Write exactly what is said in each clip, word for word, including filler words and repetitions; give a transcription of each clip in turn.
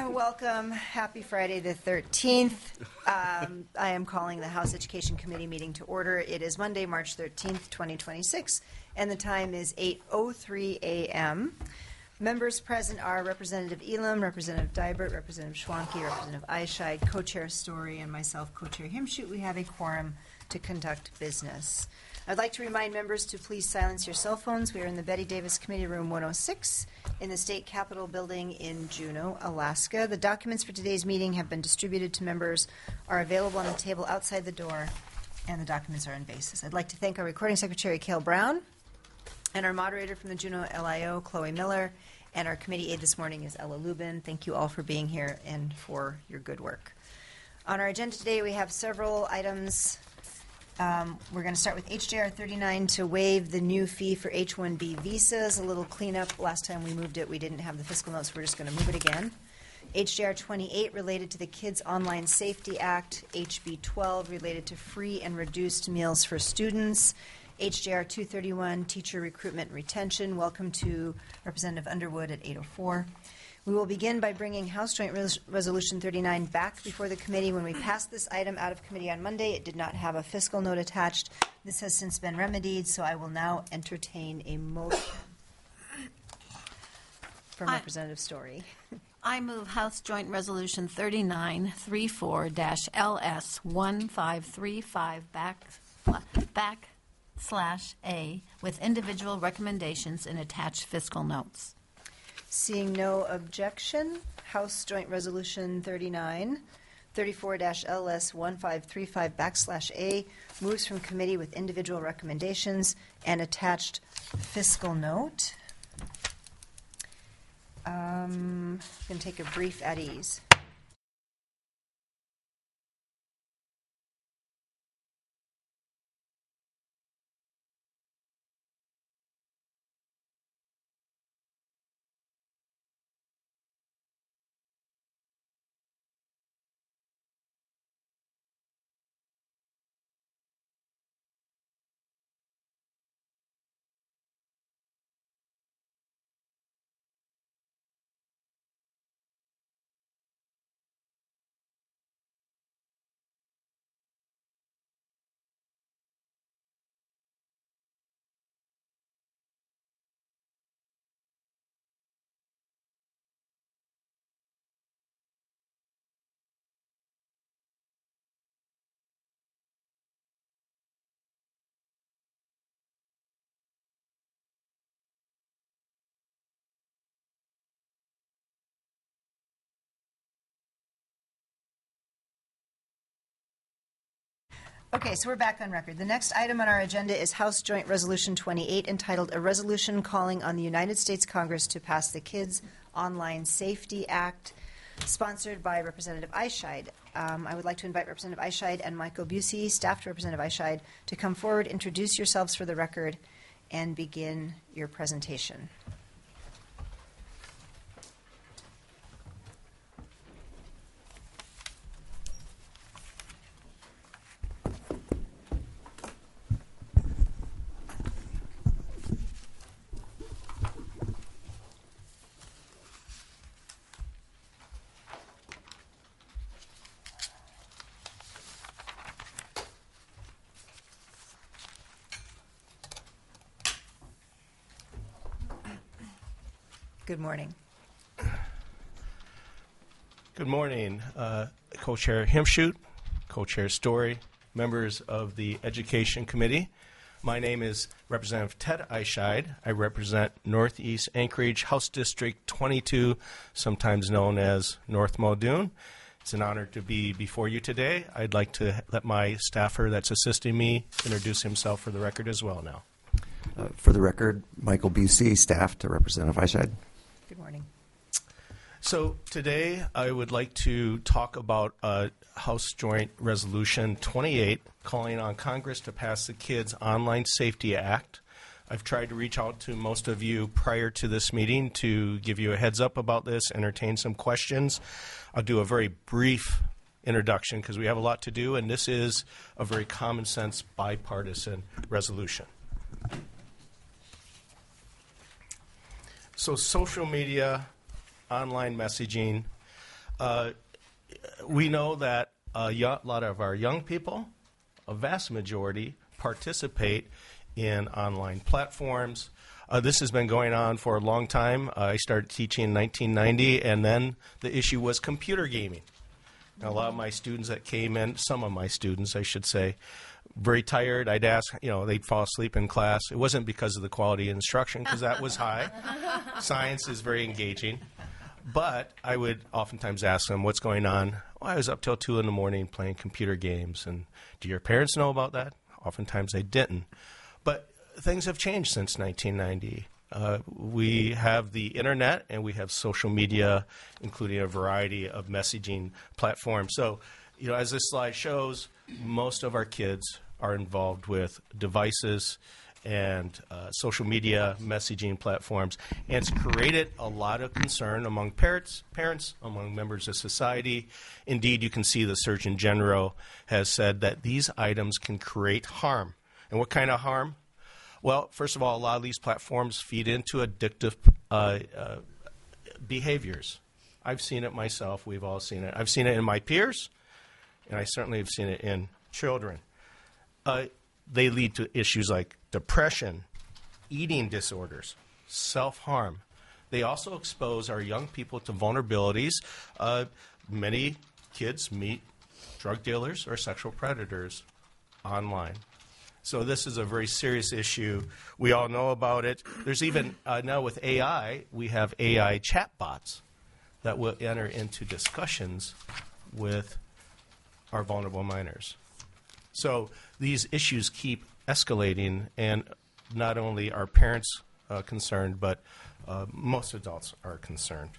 Welcome. Happy Friday the thirteenth. Um, I am calling the House Education Committee meeting to order. It is Monday, March thirteenth, twenty twenty-six, and the time is eight oh three a.m. Members present are Representative Elam, Representative Dybert, Representative Schwanke, Representative Eischeid, Co-Chair Story, and myself, Co-Chair Himschoot. We have a quorum to conduct business. I'd like to remind members to please silence your cell phones. We are in the Betty Davis Committee Room one oh six in the State Capitol Building in Juneau, Alaska. The documents for today's meeting have been distributed to members, are available on the table outside the door, and the documents are in vases. I'd like to thank our recording secretary, Cale Brown, and our moderator from the Juneau L I O, Chloe Miller, and our committee aide this morning is Ella Lubin. Thank you all for being here and for your good work. On our agenda today, we have several items. Um, we're going to start with H J R thirty-nine to waive the new fee for H one B visas. A little cleanup. Last time we moved it, we didn't have the fiscal notes. We're just going to move it again. H J R twenty-eight related to the Kids Online Safety Act. H B twelve related to free and reduced meals for students. H J R two thirty-one, teacher recruitment and retention. Welcome to Representative Underwood at eight oh four. We will begin by bringing House Joint Res- Resolution thirty-nine back before the committee. When we passed this item out of committee on Monday, it did not have a fiscal note attached. This has since been remedied, so I will now entertain a motion from I, Representative Story. I move House Joint Resolution thirty-nine thirty-four L S one five three five back, back slash A with individual recommendations and attached fiscal notes. Seeing no objection, House Joint Resolution thirty-nine thirty-four L S one five three five backslash A moves from committee with individual recommendations and attached fiscal note. Um, I'm going to take a brief at ease. Okay, so we're back on record. The next item on our agenda is House Joint Resolution twenty-eight, entitled A Resolution Calling on the United States Congress to Pass the Kids Online Safety Act, sponsored by Representative Eischeid. Um, I would like to invite Representative Eischeid and Michael Busey, staff to Representative Eischeid, to come forward, introduce yourselves for the record, and begin your presentation. Good morning. Good morning, uh, Co-Chair Himschoot, Co-Chair Story, members of the Education Committee. My name is Representative Ted Eischeid. I represent Northeast Anchorage House District twenty-two, sometimes known as North Muldoon. It's an honor to be before you today. I'd like to let my staffer that's assisting me introduce himself for the record as well now. Uh, for the record, Michael Busey, staff to Representative Eischeid. Good morning. So today I would like to talk about uh, House Joint Resolution twenty-eight, calling on Congress to pass the Kids Online Safety Act. I've tried to reach out to most of you prior to this meeting to give you a heads up about this, entertain some questions. I'll do a very brief introduction because we have a lot to do, and this is a very common sense bipartisan resolution. So social media, online messaging, uh, we know that a yo- lot of our young people, a vast majority, participate in online platforms. Uh, this has been going on for a long time. Uh, I started teaching in nineteen ninety, and then the issue was computer gaming. Now, a lot of my students that came in, some of my students, I should say, very tired. I'd ask, you know, they'd fall asleep in class. It wasn't because of the quality of instruction, because that was high. Science is very engaging. But I would oftentimes ask them, what's going on? Well, I was up till two in the morning playing computer games. And do your parents know about that? Oftentimes they didn't. But things have changed since nineteen ninety. Uh, we have the internet and we have social media, including a variety of messaging platforms. So, you know, as this slide shows, most of our kids are involved with devices and uh, social media messaging platforms. And it's created a lot of concern among parents, parents, among members of society. Indeed, you can see the Surgeon General has said that these items can create harm. And what kind of harm? Well, first of all, a lot of these platforms feed into addictive uh, uh, behaviors. I've seen it myself. We've all seen it. I've seen it in my peers, and I certainly have seen it in children. Uh, they lead to issues like depression, eating disorders, self-harm. They also expose our young people to vulnerabilities. Uh, many kids meet drug dealers or sexual predators online. So this is a very serious issue. We all know about it. There's even, uh, now with A I, we have A I chatbots that will enter into discussions with our vulnerable minors. So these issues keep escalating, and not only are parents uh, concerned, but uh, most adults are concerned.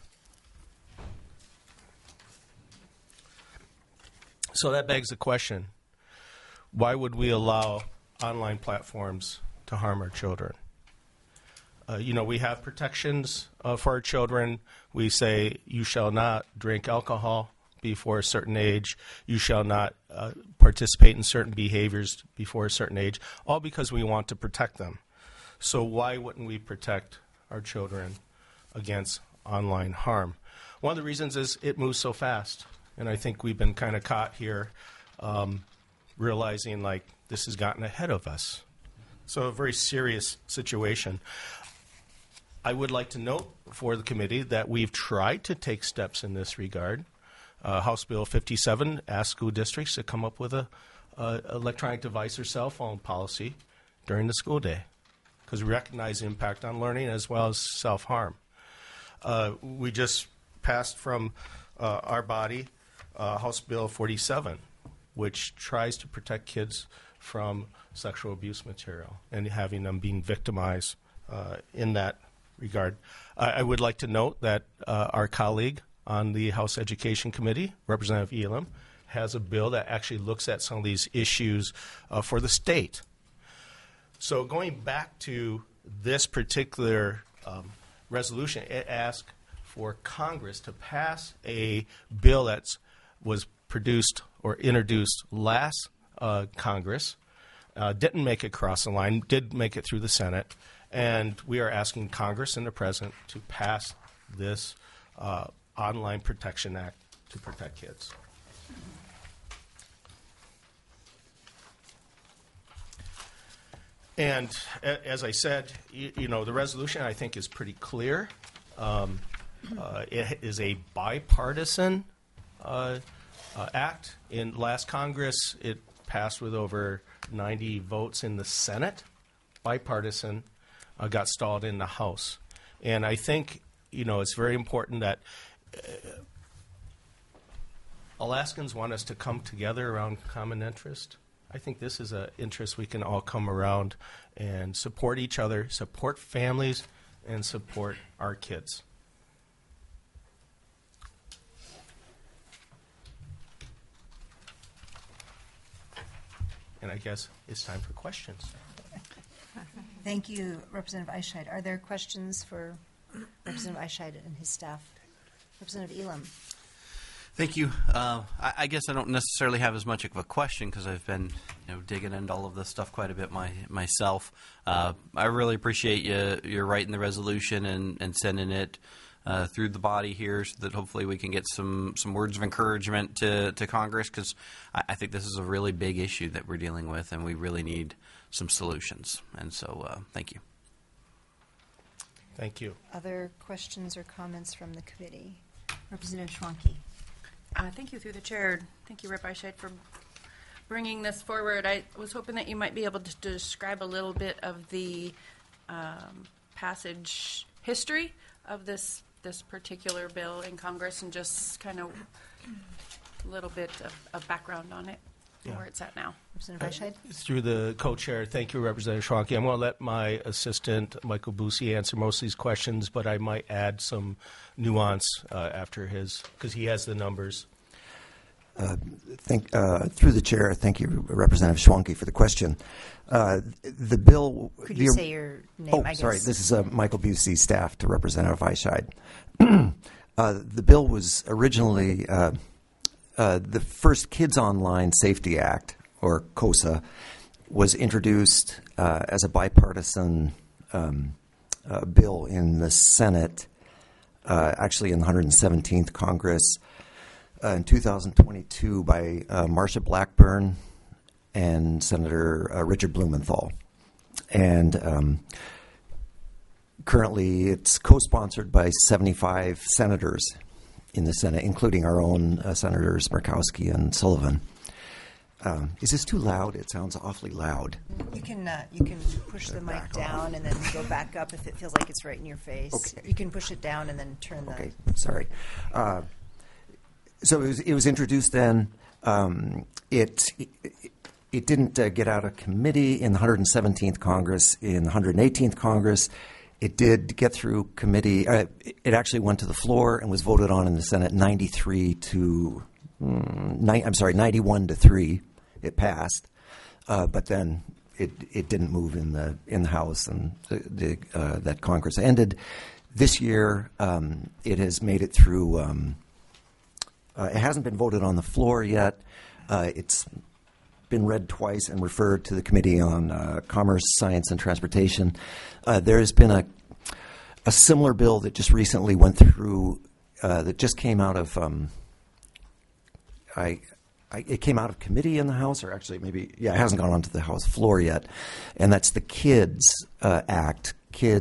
So that begs the question, why would we allow online platforms to harm our children? Uh, you know, we have protections uh, for our children. We say you shall not drink alcohol before a certain age. You shall not uh, participate in certain behaviors before a certain age, all because we want to protect them. So why wouldn't we protect our children against online harm? One of the reasons is it moves so fast, and I think we've been kind of caught here um, realizing like this has gotten ahead of us. So a very serious situation. I would like to note for the committee that we've tried to take steps in this regard. Uh, House Bill fifty-seven asks school districts to come up with a uh, electronic device or cell phone policy during the school day, because we recognize the impact on learning as well as self-harm. Uh, we just passed from uh, our body uh, House Bill forty-seven, which tries to protect kids from sexual abuse material and having them being victimized uh, in that regard. I, I would like to note that uh, our colleague on the House Education Committee, Representative Elam, has a bill that actually looks at some of these issues uh, for the state. So going back to this particular um, resolution, it asks for Congress to pass a bill that was produced or introduced last uh, Congress, uh, didn't make it across the line, did make it through the Senate, and we are asking Congress and the President to pass this uh, Online Protection Act to protect kids. And a- as I said, you, you know, the resolution I think is pretty clear. Um, uh, it is a bipartisan uh, uh, act. In last Congress, it passed with over ninety votes in the Senate. Bipartisan, uh, got stalled in the House. And I think, you know, it's very important that uh, Alaskans want us to come together around common interest. I think this is an interest we can all come around and support each other, support families, and support our kids. And I guess it's time for questions. Thank you, Representative Eichscheid. Are there questions for Representative Eichscheid and his staff? Representative Elam. Thank you. Uh, I, I guess I don't necessarily have as much of a question because I've been, you know, digging into all of this stuff quite a bit my, myself. Uh, I really appreciate you you're writing the resolution and, and sending it uh, through the body here, so that hopefully we can get some, some words of encouragement to, to Congress, because I, I think this is a really big issue that we're dealing with, and we really need some solutions. And so, uh, thank you. Thank you. Other questions or comments from the committee? Representative Schwanke. Uh, thank you through the chair. Thank you, Rep Eichheit, for bringing this forward. I was hoping that you might be able to describe a little bit of the um, passage history of this this particular bill in Congress, and just kind of a little bit of, of background on it, Yeah. where it's at now. Representative Eichheit. Through the co-chair, thank you, Representative Schwanke. I'm going to let my assistant, Michael Busi, answer most of these questions, but I might add some nuance uh, after his, because he has the numbers. Uh, thank, uh, through the chair, thank you, Representative Schwanke, for the question. Uh, the bill. Could the, you say your name, Oh, I guess? sorry. This is uh, Michael Busey, staff to Representative Eichheit. uh, the bill was originally uh, uh, the first Kids Online Safety Act, or KOSA, was introduced uh, as a bipartisan um, uh, bill in the Senate, uh, actually in the one hundred seventeenth Congress, uh, in two thousand twenty-two by uh, Marsha Blackburn and Senator uh, Richard Blumenthal. And um, currently it's co-sponsored by seventy-five senators in the Senate, including our own uh, Senators Murkowski and Sullivan. Um, is this too loud? It sounds awfully loud. You can uh, you can push the mic back down and then go back up if it feels like it's right in your face. Okay. You can push it down and then turn the. Okay, sorry. Uh, so it was, it was introduced then. Um, it, it it didn't uh, get out of committee in the one hundred seventeenth Congress. In the one hundred eighteenth Congress, it did get through committee. Uh, it actually went to the floor and was voted on in the Senate ninety-three to mm, ni- I'm sorry, ninety-one to three. It passed, uh, but then it it didn't move in the in the House, and the, the uh, that Congress ended. This year, um, it has made it through. Um, uh, it hasn't been voted on the floor yet. Uh, it's been read twice and referred to the Committee on uh, Commerce, Science, and Transportation. Uh, there has been a a similar bill that just recently went through. Uh, that just came out of. Um, I. I, it came out of committee in the House, or actually maybe, yeah, it hasn't gone onto the House floor yet, and that's the KIDS uh, Act.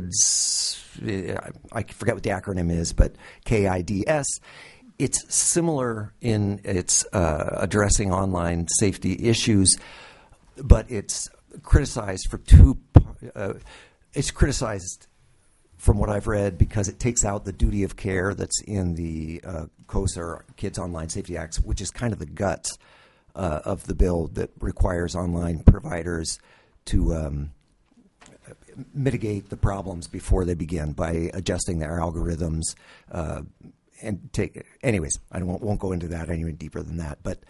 KIDS, uh, I forget what the acronym is, but K I D S. It's similar in its uh, addressing online safety issues, but it's criticized for two. Uh, it's criticized, from what I've read, because it takes out the duty of care that's in the uh, KOSA, or Kids Online Safety Act, which is kind of the guts uh, of the bill that requires online providers to um, mitigate the problems before they begin by adjusting their algorithms. Uh, and take, anyways, I won't, won't go into that any deeper than that, but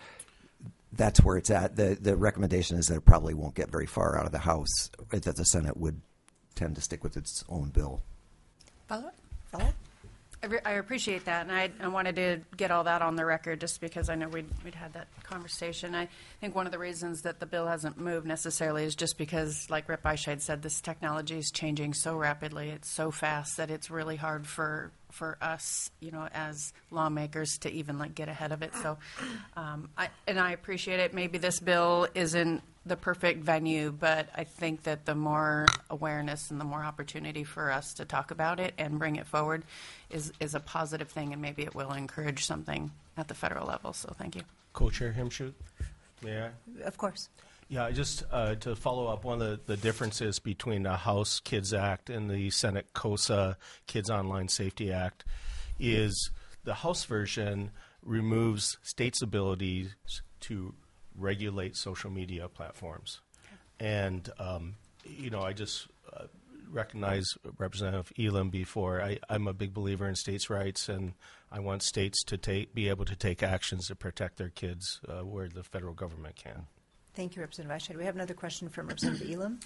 that's where it's at. The, the recommendation is that it probably won't get very far out of the House, that the Senate would tend to stick with its own bill. Follow-up? Follow-up? I, re- I appreciate that, and I, I wanted to get all that on the record just because I know we'd, we'd had that conversation. I think one of the reasons that the bill hasn't moved necessarily is just because, like Rep Eichheit said, this technology is changing so rapidly. It's so fast that it's really hard for for us, you know, as lawmakers to even like get ahead of it. So, um, I and I appreciate it. Maybe this bill isn't the perfect venue, but I think that the more awareness and the more opportunity for us to talk about it and bring it forward is, is a positive thing, and maybe it will encourage something at the federal level. So thank you. Co-chair Himshoot, may I? Of course. Yeah, just uh, to follow up, one of the, the differences between the House Kids Act and the Senate KOSA Kids Online Safety Act is the House version removes states' abilities to regulate social media platforms. And, um, you know, I just uh, recognize Representative Elam before. I, I'm a big believer in states' rights, and I want states to take, be able to take actions to protect their kids uh, where the federal government can. Thank you, Representative Eichheit. We have another question from Representative Elam.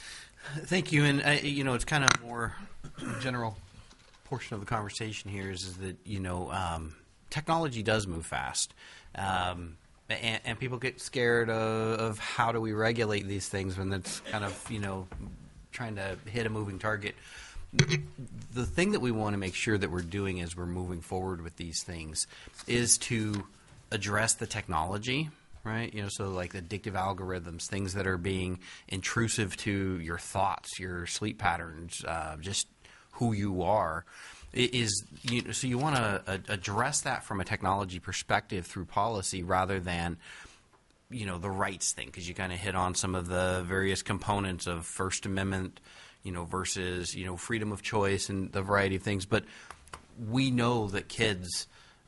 Thank you. And, uh, you know, it's kind of more general portion of the conversation here is, is that, you know, um, technology does move fast. Um, and, and people get scared of, of how do we regulate these things when it's kind of, you know, trying to hit a moving target. the thing that we want to make sure that we're doing as we're moving forward with these things is to address the technology, right? You know, so like addictive algorithms, things that are being intrusive to your thoughts, your sleep patterns, uh, just who you are. It is you know, so you want to uh, address that from a technology perspective through policy rather than, you know, the rights thing, because you kind of hit on some of the various components of First Amendment, you know, versus, you know, freedom of choice and the variety of things. But we know that kids,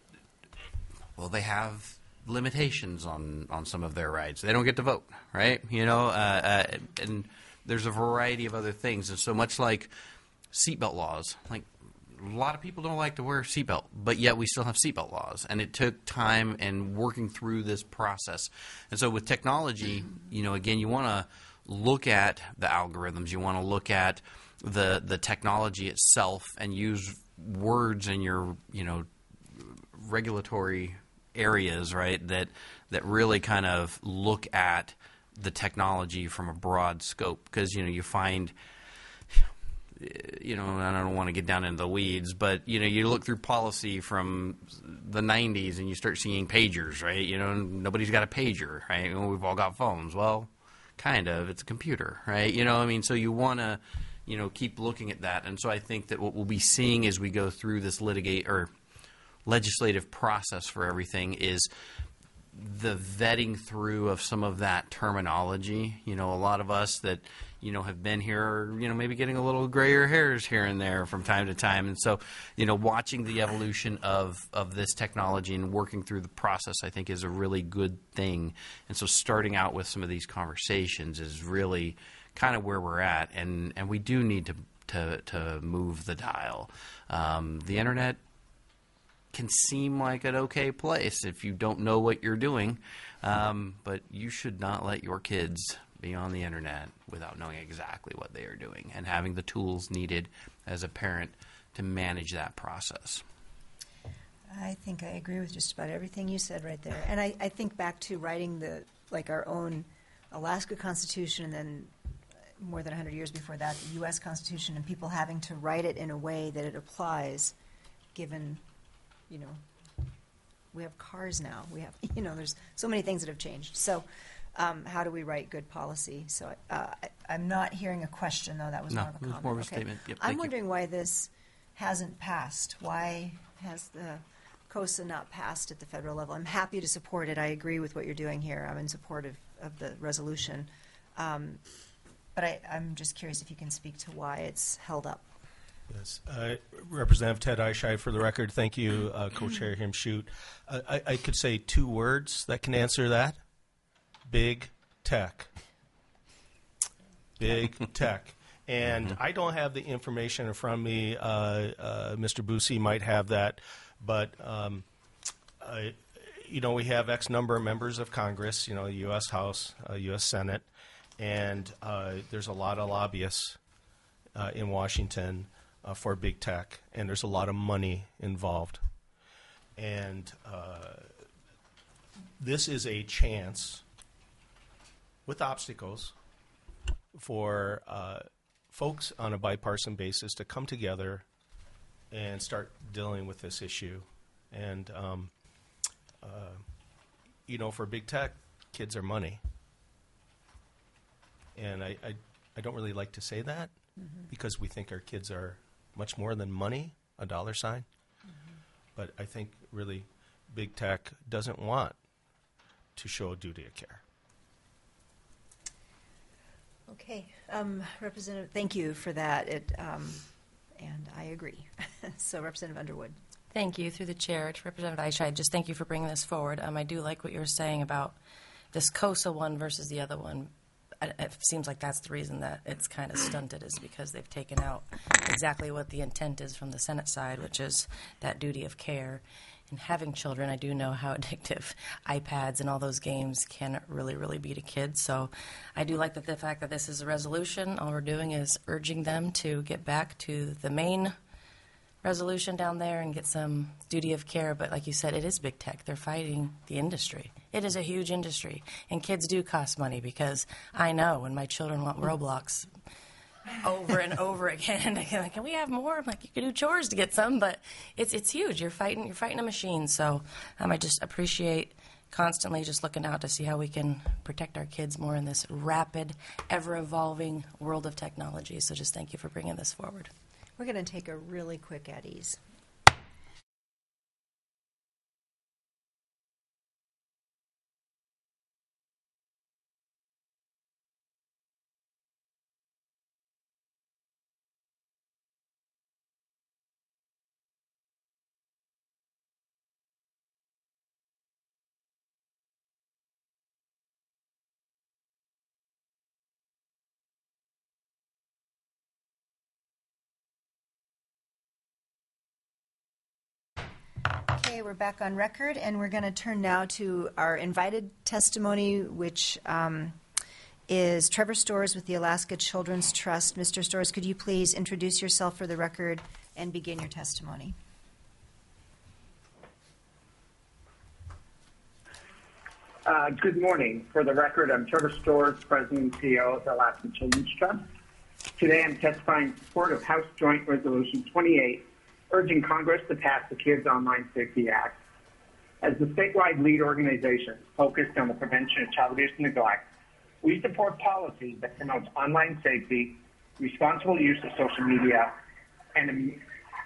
well, they have limitations on, on some of their rights. They don't get to vote, right? You know, uh, uh, and there's a variety of other things. And so much like seatbelt laws, like a lot of people don't like to wear a seatbelt, but yet we still have seatbelt laws. And it took time and working through this process. And so with technology, you know, again, you want to look at the algorithms. You want to look at the the technology itself and use words in your, you know, regulatory areas, right, that that really kind of look at the technology from a broad scope. Because, you know, you find, you know, and I don't want to get down into the weeds, but, you know, you look through policy from the nineties and you start seeing pagers, right? You know, nobody's got a pager, right? You know, we've all got phones. Well, kind of. It's a computer, right? You know, I mean, so you want to, you know, keep looking at that. And so I think that what we'll be seeing as we go through this litigate or legislative process for everything is the vetting through of some of that terminology. You know, a lot of us that, you know, have been here are, you know, maybe getting a little grayer hairs here and there from time to time. And so, you know, watching the evolution of, of this technology and working through the process, I think, is a really good thing. And so starting out with some of these conversations is really kind of where we're at. And, and we do need to, to, to move the dial. Um, the Internet can seem like an okay place if you don't know what you're doing, um, but you should not let your kids be on the Internet without knowing exactly what they are doing and having the tools needed as a parent to manage that process. I think I agree with just about everything you said right there. And I, I think back to writing the, like our own Alaska Constitution, and then more than one hundred years before that, the U S Constitution, and people having to write it in a way that it applies, given, you know, we have cars now. We have, you know, there's so many things that have changed. So um, how do we write good policy? So uh, I, I'm not hearing a question, though. That was No, more of a it was comment. more of a Okay. statement. Yep, I'm thank you. wondering why this hasn't passed. Why has the COSA not passed at the federal level? I'm happy to support it. I agree with what you're doing here. I'm in support of, of the resolution. Um, but I, I'm just curious if you can speak to why it's held up. Yes. Uh, Representative Ted Eichscheid, for the record, thank you, uh, Co-Chair Himschoot. Uh, I, I could say two words that can answer that. Big tech. Big tech. And mm-hmm. I don't have the information in front of me. Uh, uh, Mister Boosie might have that. But, um, I, you know, we have X number of members of Congress, you know, the U S House, uh, U S Senate, and uh, there's a lot of lobbyists uh, in Washington Uh, for big tech, and there's a lot of money involved. And uh, this is a chance, with obstacles, for uh, folks on a bipartisan basis to come together and start dealing with this issue. And, um, uh, you know, for big tech, kids are money. And I, I, I don't really like to say that mm-hmm. because we think our kids are much more than money, a dollar sign. Mm-hmm. But I think really big tech doesn't want to show a duty of care. Okay. Um, Representative, thank you for that. It, um, and I agree. So Representative Underwood. Thank you. Through the chair to Representative Eichscheid, just thank you for bringing this forward. Um, I do like what you were saying about this COSA one versus the other one. It seems like that's the reason that it's kind of stunted, is because they've taken out exactly what the intent is from the Senate side, which is that duty of care. And having children, I do know how addictive iPads and all those games can really, really be to kids. So I do like that the fact that this is a resolution. All we're doing is urging them to get back to the main resolution down there and get some duty of care. But like you said, it is big tech. They're fighting the industry. It is a huge industry. And kids do cost money, because I know when my children want Roblox, over and over again. And like, can we have more? I'm like, you can do chores to get some, but it's it's huge. You're fighting you're fighting a machine. So um, I just appreciate constantly just looking out to see how we can protect our kids more in this rapid, ever-evolving world of technology. So just thank you for bringing this forward. We're going to take a really quick at ease. Okay, we're back on record, and we're going to turn now to our invited testimony, which um, is Trevor Storrs with the Alaska Children's Trust. Mister Storrs, could you please introduce yourself for the record and begin your testimony? Uh, good morning. For the record, I'm Trevor Storrs, President and C E O of the Alaska Children's Trust. Today I'm testifying in support of House Joint Resolution twenty-eight, urging Congress to pass the Kids Online Safety Act. As the statewide lead organization focused on the prevention of child abuse and neglect, we support policies that promote online safety, responsible use of social media, and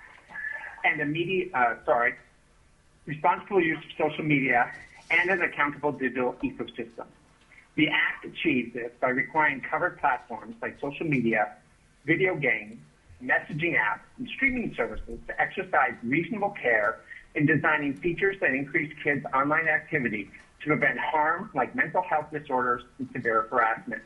and immediate uh, sorry, responsible use of social media and an accountable digital ecosystem. The Act achieves this by requiring covered platforms like social media, video games, messaging apps, and streaming services to exercise reasonable care in designing features that increase kids' online activity to prevent harm like mental health disorders and severe harassment.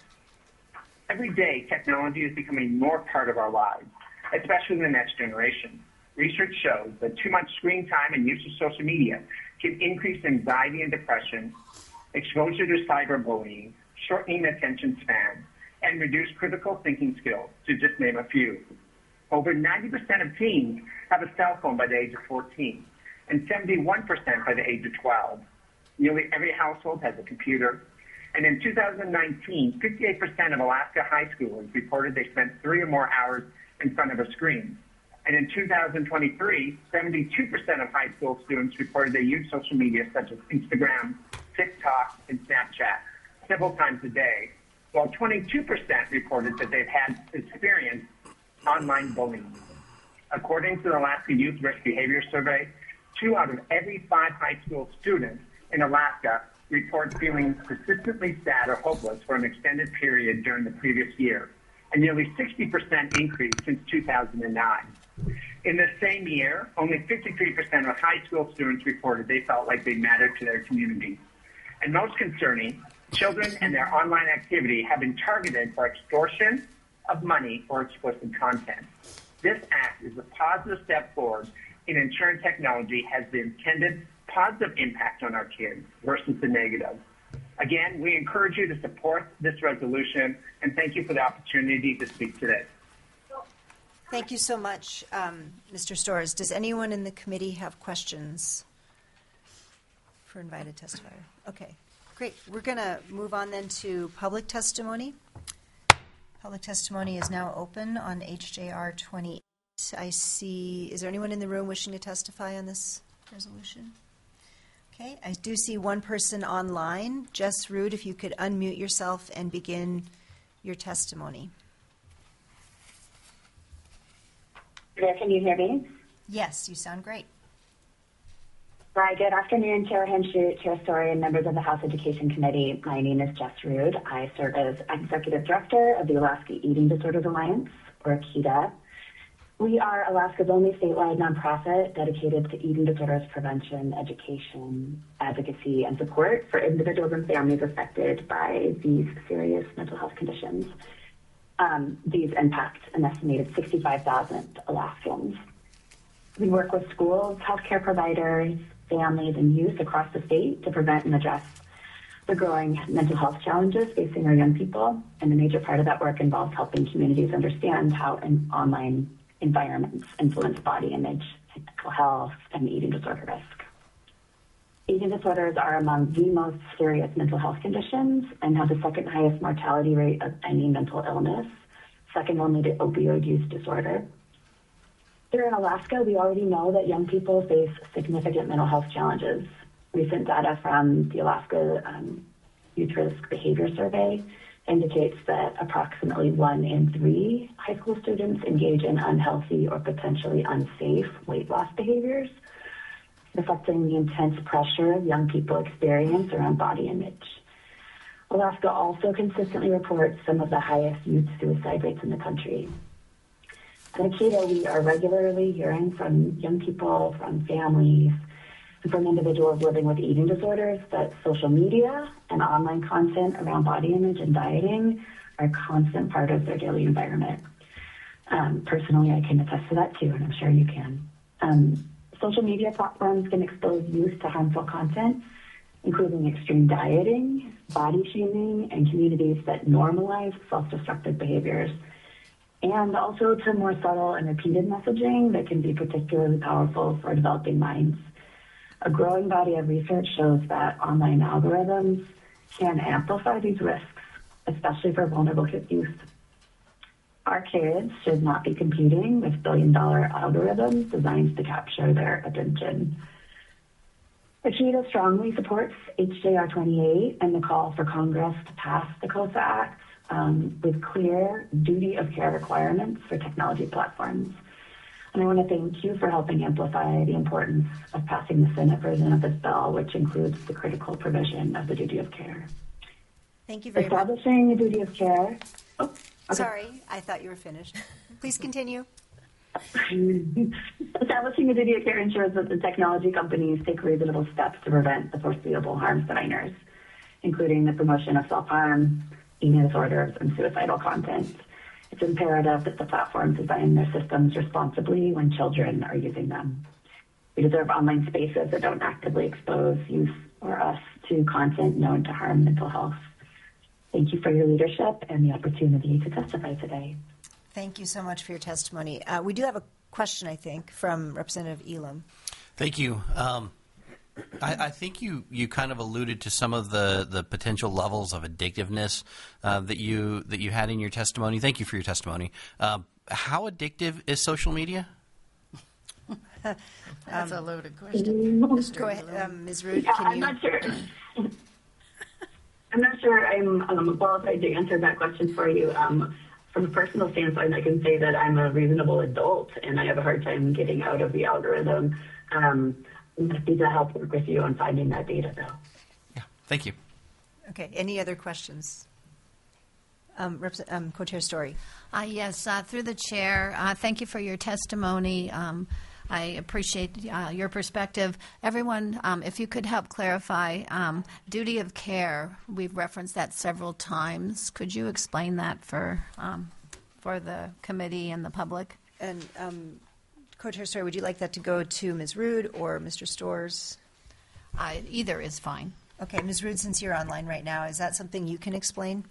Every day, technology is becoming more part of our lives, especially the next generation. Research shows that too much screen time and use of social media can increase anxiety and depression, exposure to cyberbullying, shortening attention span, and reduce critical thinking skills, to just name a few. Over ninety percent of teens have a cell phone by the age of fourteen, and seventy-one percent by the age of twelve. Nearly every household has a computer, and in two thousand nineteen, fifty-eight percent of Alaska high schoolers reported they spent three or more hours in front of a screen. And in two thousand twenty-three, seventy-two percent of high school students reported they use social media such as Instagram, TikTok, and Snapchat several times a day, while twenty-two percent reported that they've had experienced online bullying. According to the Alaska Youth Risk Behavior Survey, two out of every five high school students in Alaska report feeling persistently sad or hopeless for an extended period during the previous year, a nearly sixty percent increase since two thousand nine. In the same year, only fifty-three percent of high school students reported they felt like they mattered to their community. And most concerning, children and their online activity have been targeted for extortion of money or explicit content. This act is a positive step forward in ensuring technology has the intended positive impact on our kids versus the negative. Again, we encourage you to support this resolution, and thank you for the opportunity to speak today. Thank you so much, um, Mister Storrs. Does anyone in the committee have questions for invited testifier? Okay, great. We're going to move on then to public testimony. Public testimony is now open on H J R twenty-eight. I see, is there anyone in the room wishing to testify on this resolution? Okay, I do see one person online. Jess Rude, if you could unmute yourself and begin your testimony. There, can you hear me? Yes, you sound great. Right, good afternoon, Chair Henshoot, Chair Story, and members of the House Education Committee. My name is Jess Rude. I serve as Executive Director of the Alaska Eating Disorders Alliance, or AKEDA. We are Alaska's only statewide nonprofit dedicated to eating disorders prevention, education, advocacy, and support for individuals and families affected by these serious mental health conditions. Um, these impact an estimated sixty-five thousand Alaskans. We work with schools, healthcare providers, families, and youth across the state to prevent and address the growing mental health challenges facing our young people, and a major part of that work involves helping communities understand how an online environments influence body image, physical health, and eating disorder risk. Eating disorders are among the most serious mental health conditions and have the second highest mortality rate of any mental illness, second only to opioid use disorder. Here in Alaska, we already know that young people face significant mental health challenges. Recent data from the Alaska um, Youth Risk Behavior Survey indicates that approximately one in three high school students engage in unhealthy or potentially unsafe weight loss behaviors, reflecting the intense pressure young people experience around body image. Alaska also consistently reports some of the highest youth suicide rates in the country. At Akita, we are regularly hearing from young people, from families, and from individuals living with eating disorders that social media and online content around body image and dieting are a constant part of their daily environment. Um, personally, I can attest to that too, and I'm sure you can. Um, social media platforms can expose youth to harmful content, including extreme dieting, body shaming, and communities that normalize self-destructive behaviors, and also to more subtle and repeated messaging that can be particularly powerful for developing minds. A growing body of research shows that online algorithms can amplify these risks, especially for vulnerable youth. Our kids should not be competing with billion-dollar algorithms designed to capture their attention. Akita strongly supports H J R twenty-eight and the call for Congress to pass the COSA Act um, with clear duty of care requirements for technology platforms. And I want to thank you for helping amplify the importance of passing the Senate version of this bill, which includes the critical provision of the duty of care. Thank you very much. Establishing a duty of care. Oh, okay. Sorry, I thought you were finished. Please continue. Establishing a duty of care ensures that the technology companies take reasonable steps to prevent the foreseeable harms to minors, including the promotion of self-harm, eating disorders, and suicidal content. It's imperative that the platforms design their systems responsibly when children are using them. We deserve online spaces that don't actively expose youth or us to content known to harm mental health. Thank you for your leadership and the opportunity to testify today. Thank you so much for your testimony. Uh, we do have a question, I think, from Representative Elam. Thank you. Um, I, I think you, you kind of alluded to some of the, the potential levels of addictiveness uh, that you that you had in your testimony. Thank you for your testimony. Uh, how addictive is social media? That's a loaded question. Go ahead, um, Miz Rood. Yeah, Can I'm you? not sure. I'm not sure I'm um, qualified to answer that question for you. Um, from a personal standpoint, I can say that I'm a reasonable adult and I have a hard time getting out of the algorithm. Um, I'm happy to help work with you on finding that data, though. Yeah, thank you. Okay. Any other questions? Um, Represent- um, Co-Chair Story. Uh, yes, uh, through the chair, uh, thank you for your testimony. Um, I appreciate uh, your perspective. Everyone, um, if you could help clarify um, duty of care, we've referenced that several times. Could you explain that for um, for the committee and the public? And um, Co-Chair Story, would you like that to go to Miz Rood or Mister Storrs? Uh, either is fine. Okay, Miz Rood, since you're online right now, is that something you can explain?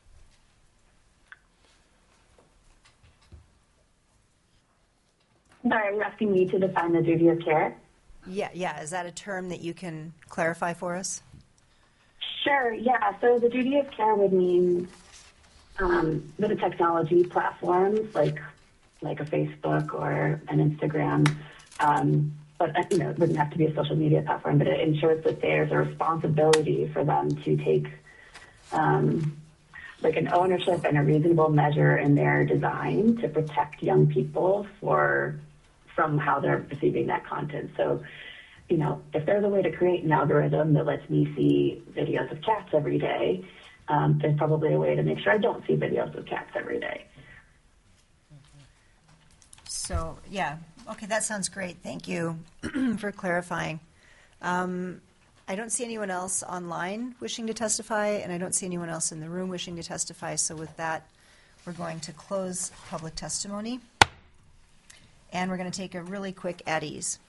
Sorry, are you asking me to define the duty of care? Yeah, yeah. Is that a term that you can clarify for us? Sure, yeah. So the duty of care would mean um, that a technology platforms like like a Facebook or an Instagram, um, but uh, you know, it wouldn't have to be a social media platform, but it ensures that there's a responsibility for them to take um, like an ownership and a reasonable measure in their design to protect young people for from how they're receiving that content. So, you know, if there's a way to create an algorithm that lets me see videos of cats every day, um, there's probably a way to make sure I don't see videos of cats every day. So, yeah. Okay, that sounds great. Thank you for clarifying. Um, I don't see anyone else online wishing to testify, and I don't see anyone else in the room wishing to testify. So with that, we're going to close public testimony, and we're going to take a really quick at ease.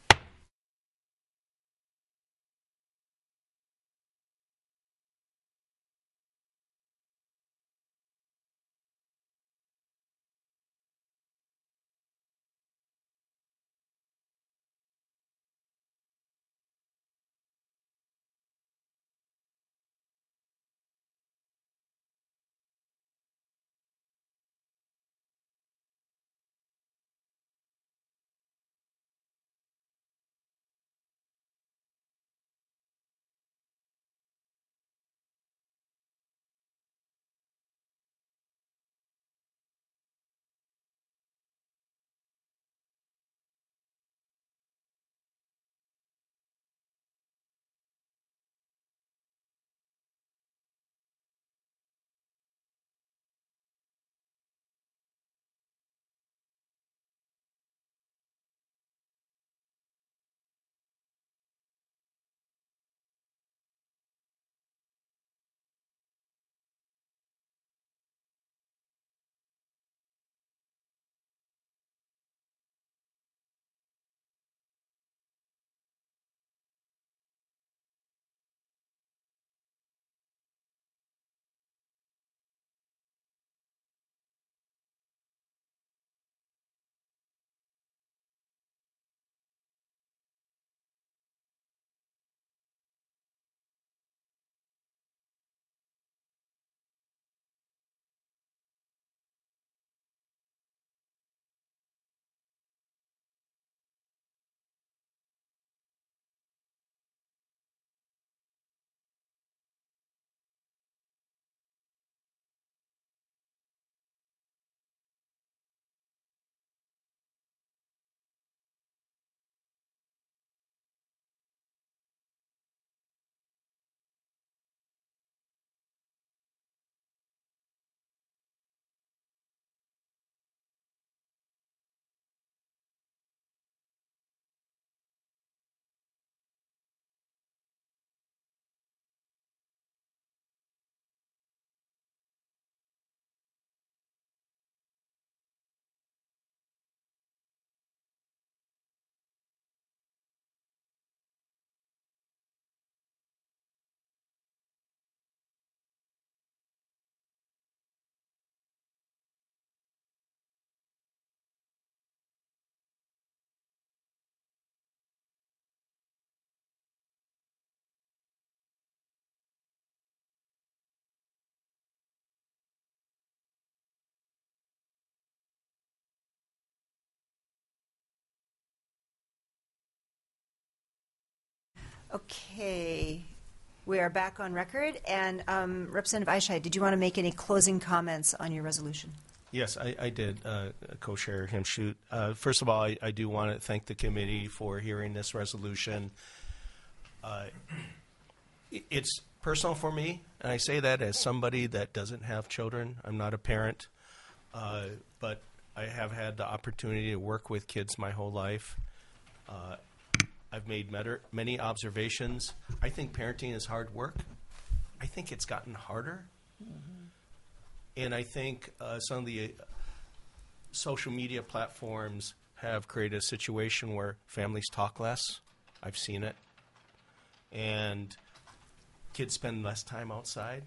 Okay, we are back on record. And um, Representative Eichheit, did you want to make any closing comments on your resolution? Yes, I, I did, uh, Co-Chair Himschoot. Uh, first of all, I, I do want to thank the committee for hearing this resolution. Uh, it- it's personal for me, and I say that as somebody that doesn't have children. I'm not a parent, uh, but I have had the opportunity to work with kids my whole life. Uh, I've made metter- many observations. I think parenting is hard work. I think it's gotten harder. And I think uh, some of the uh, social media platforms have created a situation where families talk less. I've seen it. And kids spend less time outside.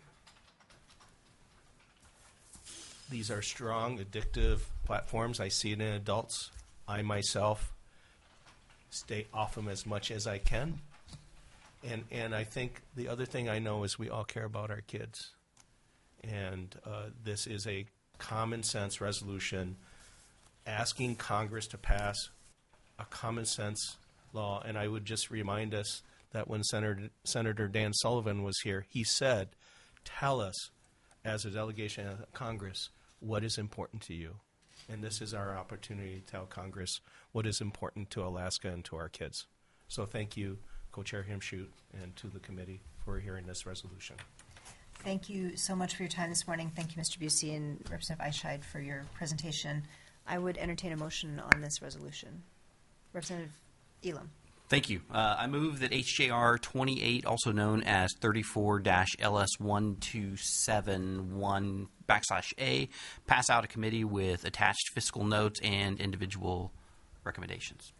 These are strong, addictive platforms. I see it in adults. I myself stay off them as much as I can. And, and I think the other thing I know is we all care about our kids. And uh, this is a common sense resolution asking Congress to pass a common sense law. And I would just remind us that when Senator, Senator Dan Sullivan was here, he said, tell us as a delegation of Congress what is important to you. And this is our opportunity to tell Congress what is important to Alaska and to our kids. So thank you, Co-Chair Himschoot, and to the committee for hearing this resolution. Thank you so much for your time this morning. Thank you, Mister Busey, and Representative Eichheit for your presentation. I would entertain a motion on this resolution. Representative Elam. Thank you. Uh, I move that H J R twenty-eight, also known as thirty-four L S one two seven one backslash A, pass out of committee with attached fiscal notes and individual recommendations.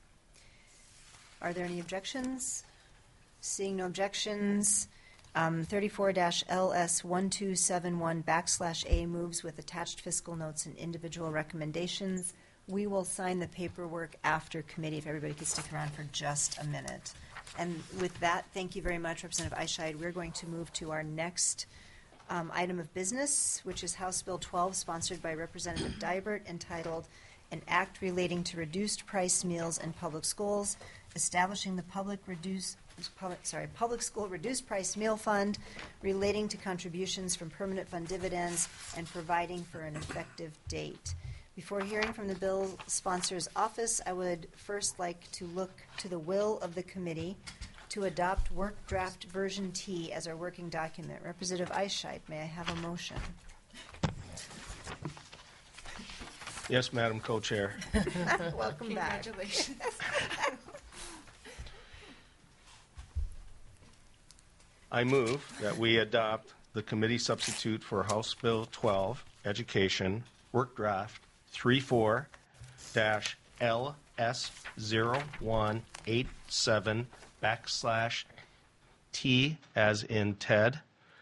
Are there any objections? Seeing no objections, um, thirty-four L S one two seven one backslash A moves with attached fiscal notes and individual recommendations. We will sign the paperwork after committee if everybody could stick around for just a minute. And with that, thank you very much, Representative Eichheit. We're going to move to our next um, item of business, which is House Bill twelve, sponsored by Representative Dybert, entitled An Act Relating to Reduced Price Meals in Public Schools, Establishing the Public Reduce, public, sorry, Public School Reduced Price Meal Fund, Relating to Contributions from Permanent Fund Dividends, and Providing for an Effective Date. Before hearing from the bill sponsor's office, I would first like to look to the will of the committee to adopt Work Draft Version T as our working document. Representative Eichheit, may I have a motion? Yes, Madam Co-Chair. Welcome back. Congratulations. I move that we adopt the committee substitute for House Bill twelve, Education, Work Draft thirty-four L S zero one eight seven backslash T as in Ted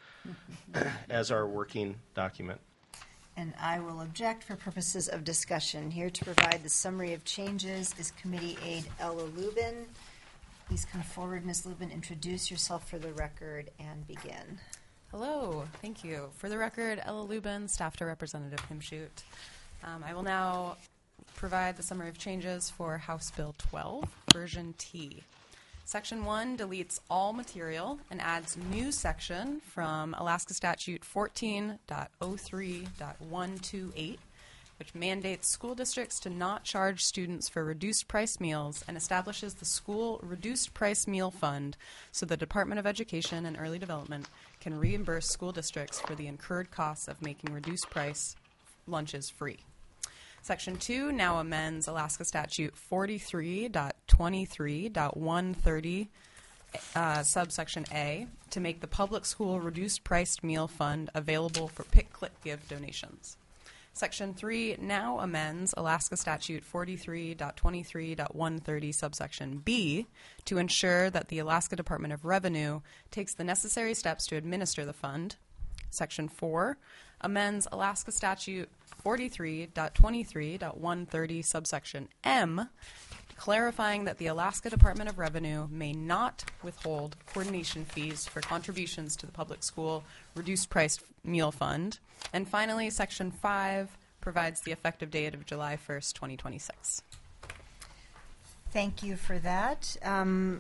as our working document. And I will object for purposes of discussion. Here to provide the summary of changes is Committee Aide Ella Lubin. Please come forward, Miz Lubin, introduce yourself for the record, and begin. Hello, thank you. For the record, Ella Lubin, staff to Representative Himschoot. Um, I will now provide the summary of changes for House Bill twelve, Version T. Section one deletes all material and adds new section from Alaska Statute fourteen point oh three point one two eight, which mandates school districts to not charge students for reduced price meals and establishes the School Reduced Price Meal Fund so the Department of Education and Early Development can reimburse school districts for the incurred costs of making reduced price lunches free. Section two now amends Alaska Statute forty-three point twenty-three point one thirty, uh, subsection A, to make the Public School Reduced Priced Meal Fund available for Pick, Click, Give donations. Section three now amends Alaska Statute forty-three point twenty-three point one thirty, subsection B, to ensure that the Alaska Department of Revenue takes the necessary steps to administer the fund. Section four amends Alaska Statute forty-three point twenty-three point one thirty, subsection M, clarifying that the Alaska Department of Revenue may not withhold coordination fees for contributions to the Public School Reduced Price Meal Fund. And finally, Section five provides the effective date of July first, twenty twenty-six. Thank you for that. Um,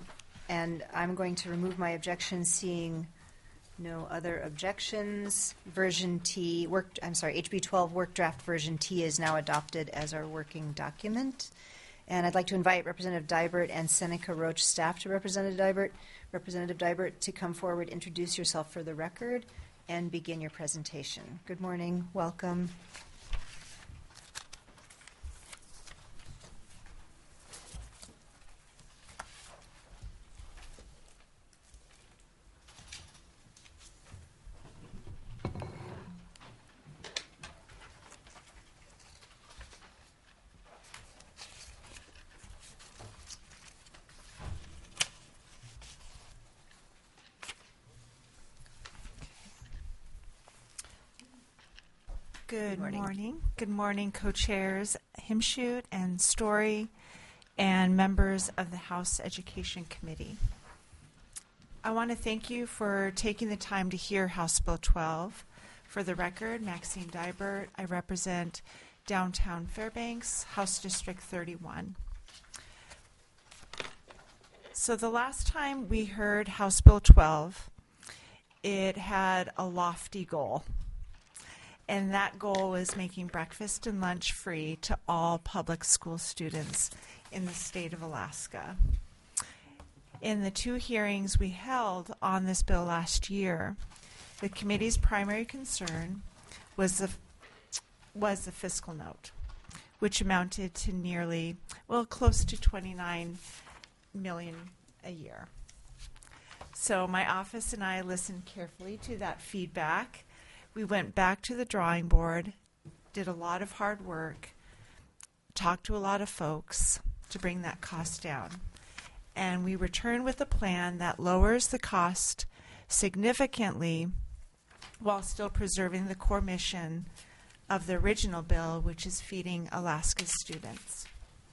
and I'm going to remove my objection, seeing no other objections. Version T, work, I'm sorry, H B twelve Work Draft Version T is now adopted as our working document. And I'd like to invite Representative Dybert and Seneca Roach, staff to Representative Dybert. Representative Dybert, to come forward, introduce yourself for the record, and begin your presentation. Good morning. Welcome. Good morning. morning. Good morning, co-chairs Himshoot and Story, and members of the House Education Committee. I want to thank you for taking the time to hear House Bill twelve. For the record, Maxine Dybert. I represent downtown Fairbanks, House District thirty-one. So the last time we heard House Bill twelve, it had a lofty goal. And that goal is making breakfast and lunch free to all public school students in the state of Alaska. In the two hearings we held on this bill last year, the committee's primary concern was the, was the fiscal note, which amounted to nearly, well, close to twenty-nine million dollars a year. So my office and I listened carefully to that feedback. We went back to the drawing board, did a lot of hard work, talked to a lot of folks to bring that cost down. And we returned with a plan that lowers the cost significantly while still preserving the core mission of the original bill, which is feeding Alaska's students.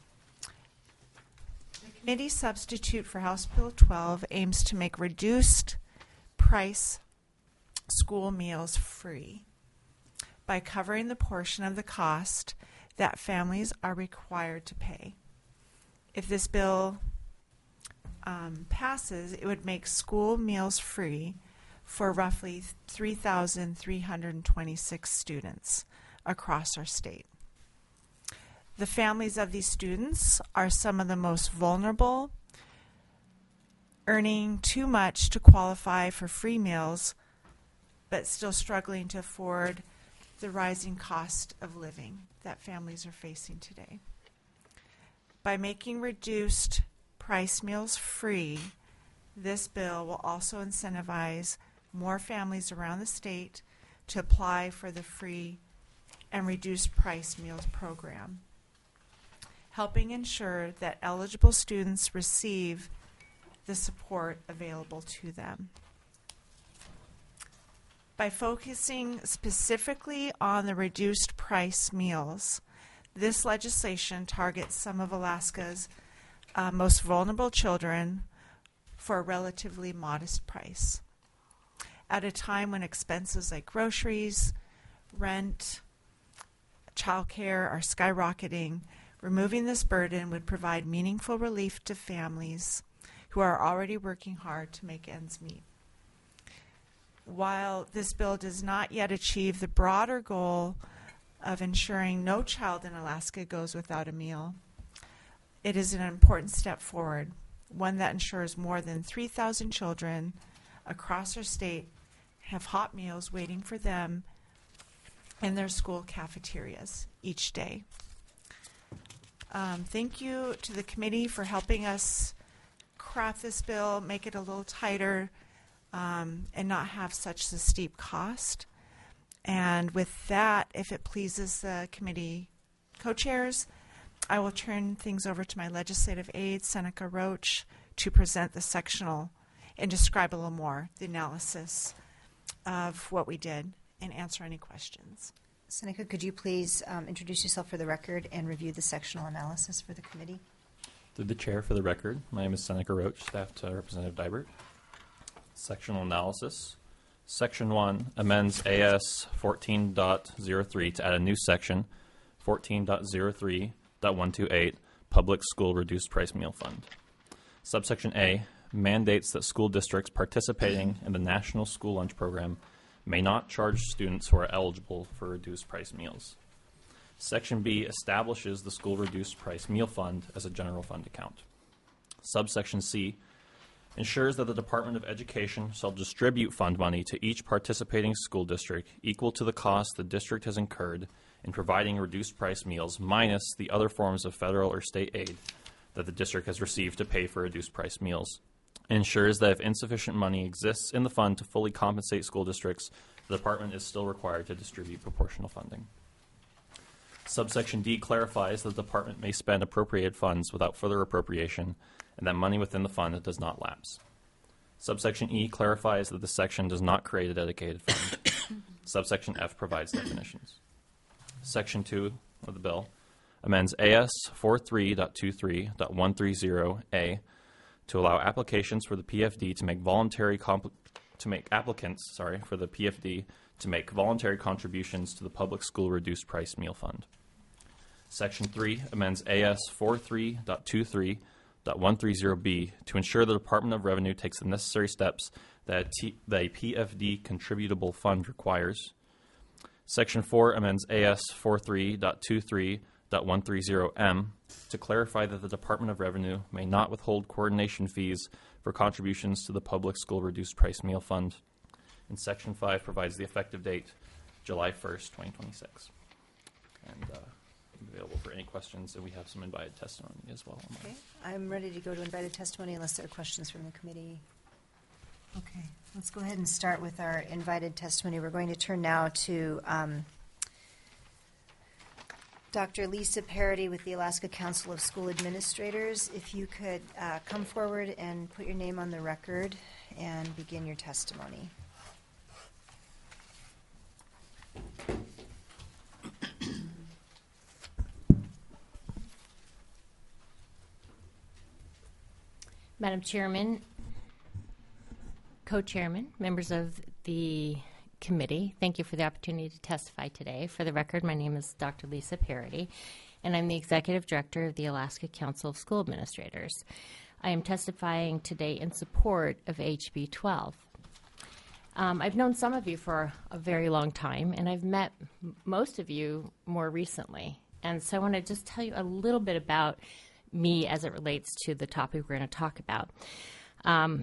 The committee substitute for House Bill twelve aims to make reduced price school meals free by covering the portion of the cost that families are required to pay. If this bill um, passes, it would make school meals free for roughly three thousand three hundred twenty-six students across our state. The families of these students are some of the most vulnerable, earning too much to qualify for free meals, but still struggling to afford the rising cost of living that families are facing today. By making reduced price meals free, this bill will also incentivize more families around the state to apply for the free and reduced price meals program, helping ensure that eligible students receive the support available to them. By focusing specifically on the reduced price meals, this legislation targets some of Alaska's uh, most vulnerable children for a relatively modest price. At a time when expenses like groceries, rent, childcare are skyrocketing, removing this burden would provide meaningful relief to families who are already working hard to make ends meet. While this bill does not yet achieve the broader goal of ensuring no child in Alaska goes without a meal, it is an important step forward, one that ensures more than three thousand children across our state have hot meals waiting for them in their school cafeterias each day. Um, thank you to the committee for helping us craft this bill, make it a little tighter, Um, and not have such a steep cost. And with that, if it pleases the committee co-chairs, I will turn things over to my legislative aide, Seneca Roach, to present the sectional and describe a little more the analysis of what we did and answer any questions. Seneca, could you please um, introduce yourself for the record and review the sectional analysis for the committee? Through the chair, for the record, my name is Seneca Roach, staff to Representative Dybert. Sectional analysis. Section one amends A S fourteen point oh three to add a new section, fourteen point oh three point one two eight, Public School Reduced Price Meal Fund. Subsection A mandates that school districts participating in the National School Lunch Program may not charge students who are eligible for reduced price meals. Section B establishes the school reduced price meal fund as a general fund account. Subsection C ensures that the Department of Education shall distribute fund money to each participating school district equal to the cost the district has incurred in providing reduced price meals minus the other forms of federal or state aid that the district has received to pay for reduced price meals. It ensures that if insufficient money exists in the fund to fully compensate school districts, the department is still required to distribute proportional funding. Subsection D clarifies that the department may spend appropriated funds without further appropriation and that money within the fund does not lapse. Subsection E clarifies that the section does not create a dedicated fund. Subsection F provides definitions. Section two of the bill amends A S forty-three point twenty-three point one thirty A to allow applications for the P F D to make voluntary compl- to make applicants, sorry, for the P F D to make voluntary contributions to the public school reduced price meal fund. Section three amends A S forty-three point twenty-three point one thirty B to ensure the Department of Revenue takes the necessary steps that, T- that a P F D contributable fund requires. Section four amends A S forty-three point twenty-three point one thirty M to clarify that the Department of Revenue may not withhold coordination fees for contributions to the public school reduced price meal fund. And Section five provides the effective date, July first, twenty twenty-six. And uh, I'm available for any questions, and we have some invited testimony as well. Okay, I'm ready to go to invited testimony unless there are questions from the committee. Okay, let's go ahead and start with our invited testimony. We're going to turn now to um, Doctor Lisa Parody with the Alaska Council of School Administrators. If you could uh, come forward and put your name on the record and begin your testimony. Madam Chairman, Co-Chairman, members of the committee, thank you for the opportunity to testify today. For the record, my name is Doctor Lisa Parody, and I'm the Executive Director of the Alaska Council of School Administrators. I am testifying today in support of H B twelve. Um, I've known some of you for a very long time, and I've met m- most of you more recently. And so I want to just tell you a little bit about me as it relates to the topic we're going to talk about. Um,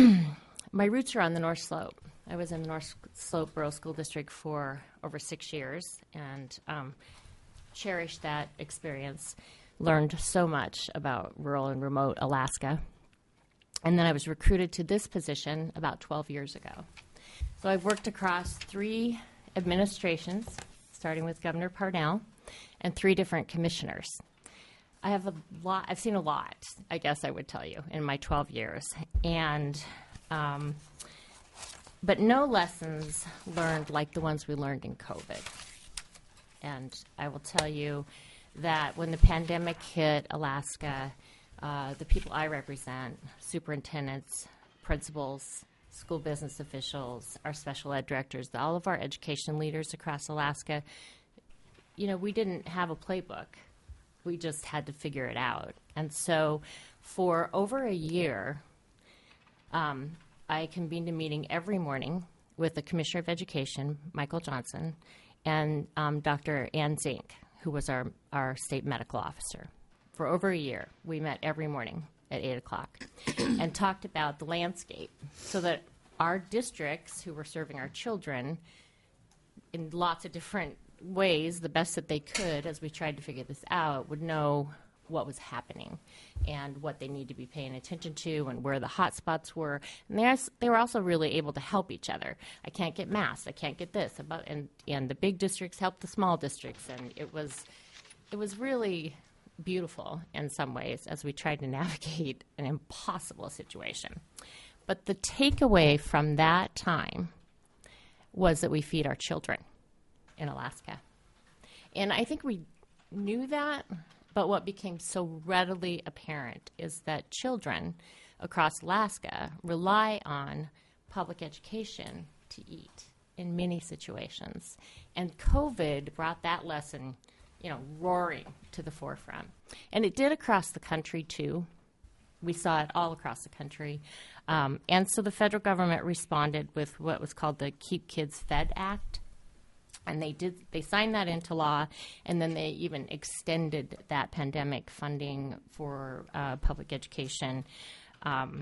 my roots are on the North Slope. I was in the North Slope Borough School District for over six years and um, cherished that experience, learned so much about rural and remote Alaska. And then I was recruited to this position about twelve years ago. So I've worked across three administrations, starting with Governor Parnell, and three different commissioners. I have a lot, I've seen a lot, I guess I would tell you, in my twelve years. And, um, but no lessons learned like the ones we learned in COVID. And I will tell you that when the pandemic hit Alaska, uh, the people I represent, superintendents, principals, school business officials, our special ed directors, all of our education leaders across Alaska, you know, we didn't have a playbook. We just had to figure it out. And so for over a year, um, I convened a meeting every morning with the Commissioner of Education, Michael Johnson, and um, Doctor Ann Zink, who was our, our state medical officer. For over a year, we met every morning at eight o'clock and talked about the landscape so that our districts who were serving our children in lots of different ways, the best that they could as we tried to figure this out, would know what was happening and what they need to be paying attention to and where the hot spots were. And there's, they were also really able to help each other. I can't get masks. I can't get this. About, and, and the big districts helped the small districts. And it was, it was really beautiful in some ways as we tried to navigate an impossible situation. But the takeaway from that time was that we feed our children in Alaska. And I think we knew that, but what became so readily apparent is that children across Alaska rely on public education to eat in many situations. And COVID brought that lesson, you know, roaring to the forefront. And it did across the country too. We saw it all across the country. Um, and so the federal government responded with what was called the Keep Kids Fed Act. And they did. They signed that into law, and then they even extended that pandemic funding for uh, public education um,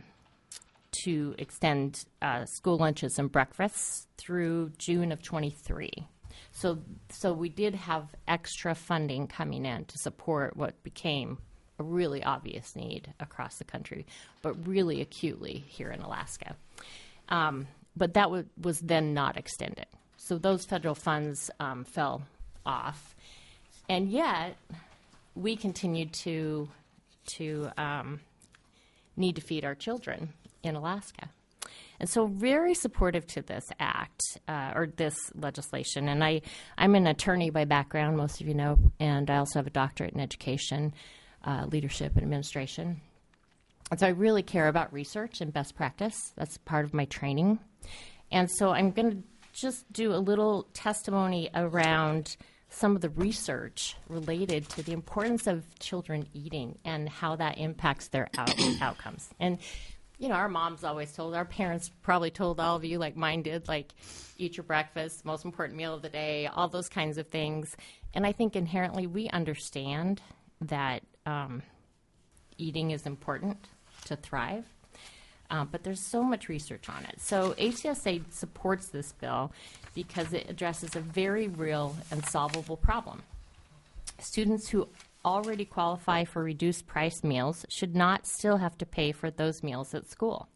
to extend uh, school lunches and breakfasts through June of twenty-three. So, so we did have extra funding coming in to support what became a really obvious need across the country, but really acutely here in Alaska. Um, but that w- was then not extended. So those federal funds um, fell off, and yet we continued to to um, need to feed our children in Alaska. And so very supportive to this act uh, or this legislation. And I, I'm an attorney by background, most of you know, and I also have a doctorate in education, uh, leadership, and administration. And so I really care about research and best practice. That's part of my training. And so I'm going to just do a little testimony around some of the research related to the importance of children eating and how that impacts their out- outcomes. And, you know, our moms always told, our parents probably told all of you, like mine did, like, eat your breakfast, most important meal of the day, all those kinds of things. And I think inherently we understand that um, eating is important to thrive. Uh, but there's so much research on it. So H C S A supports this bill because it addresses a very real and solvable problem. Students who already qualify for reduced price meals should not still have to pay for those meals at school.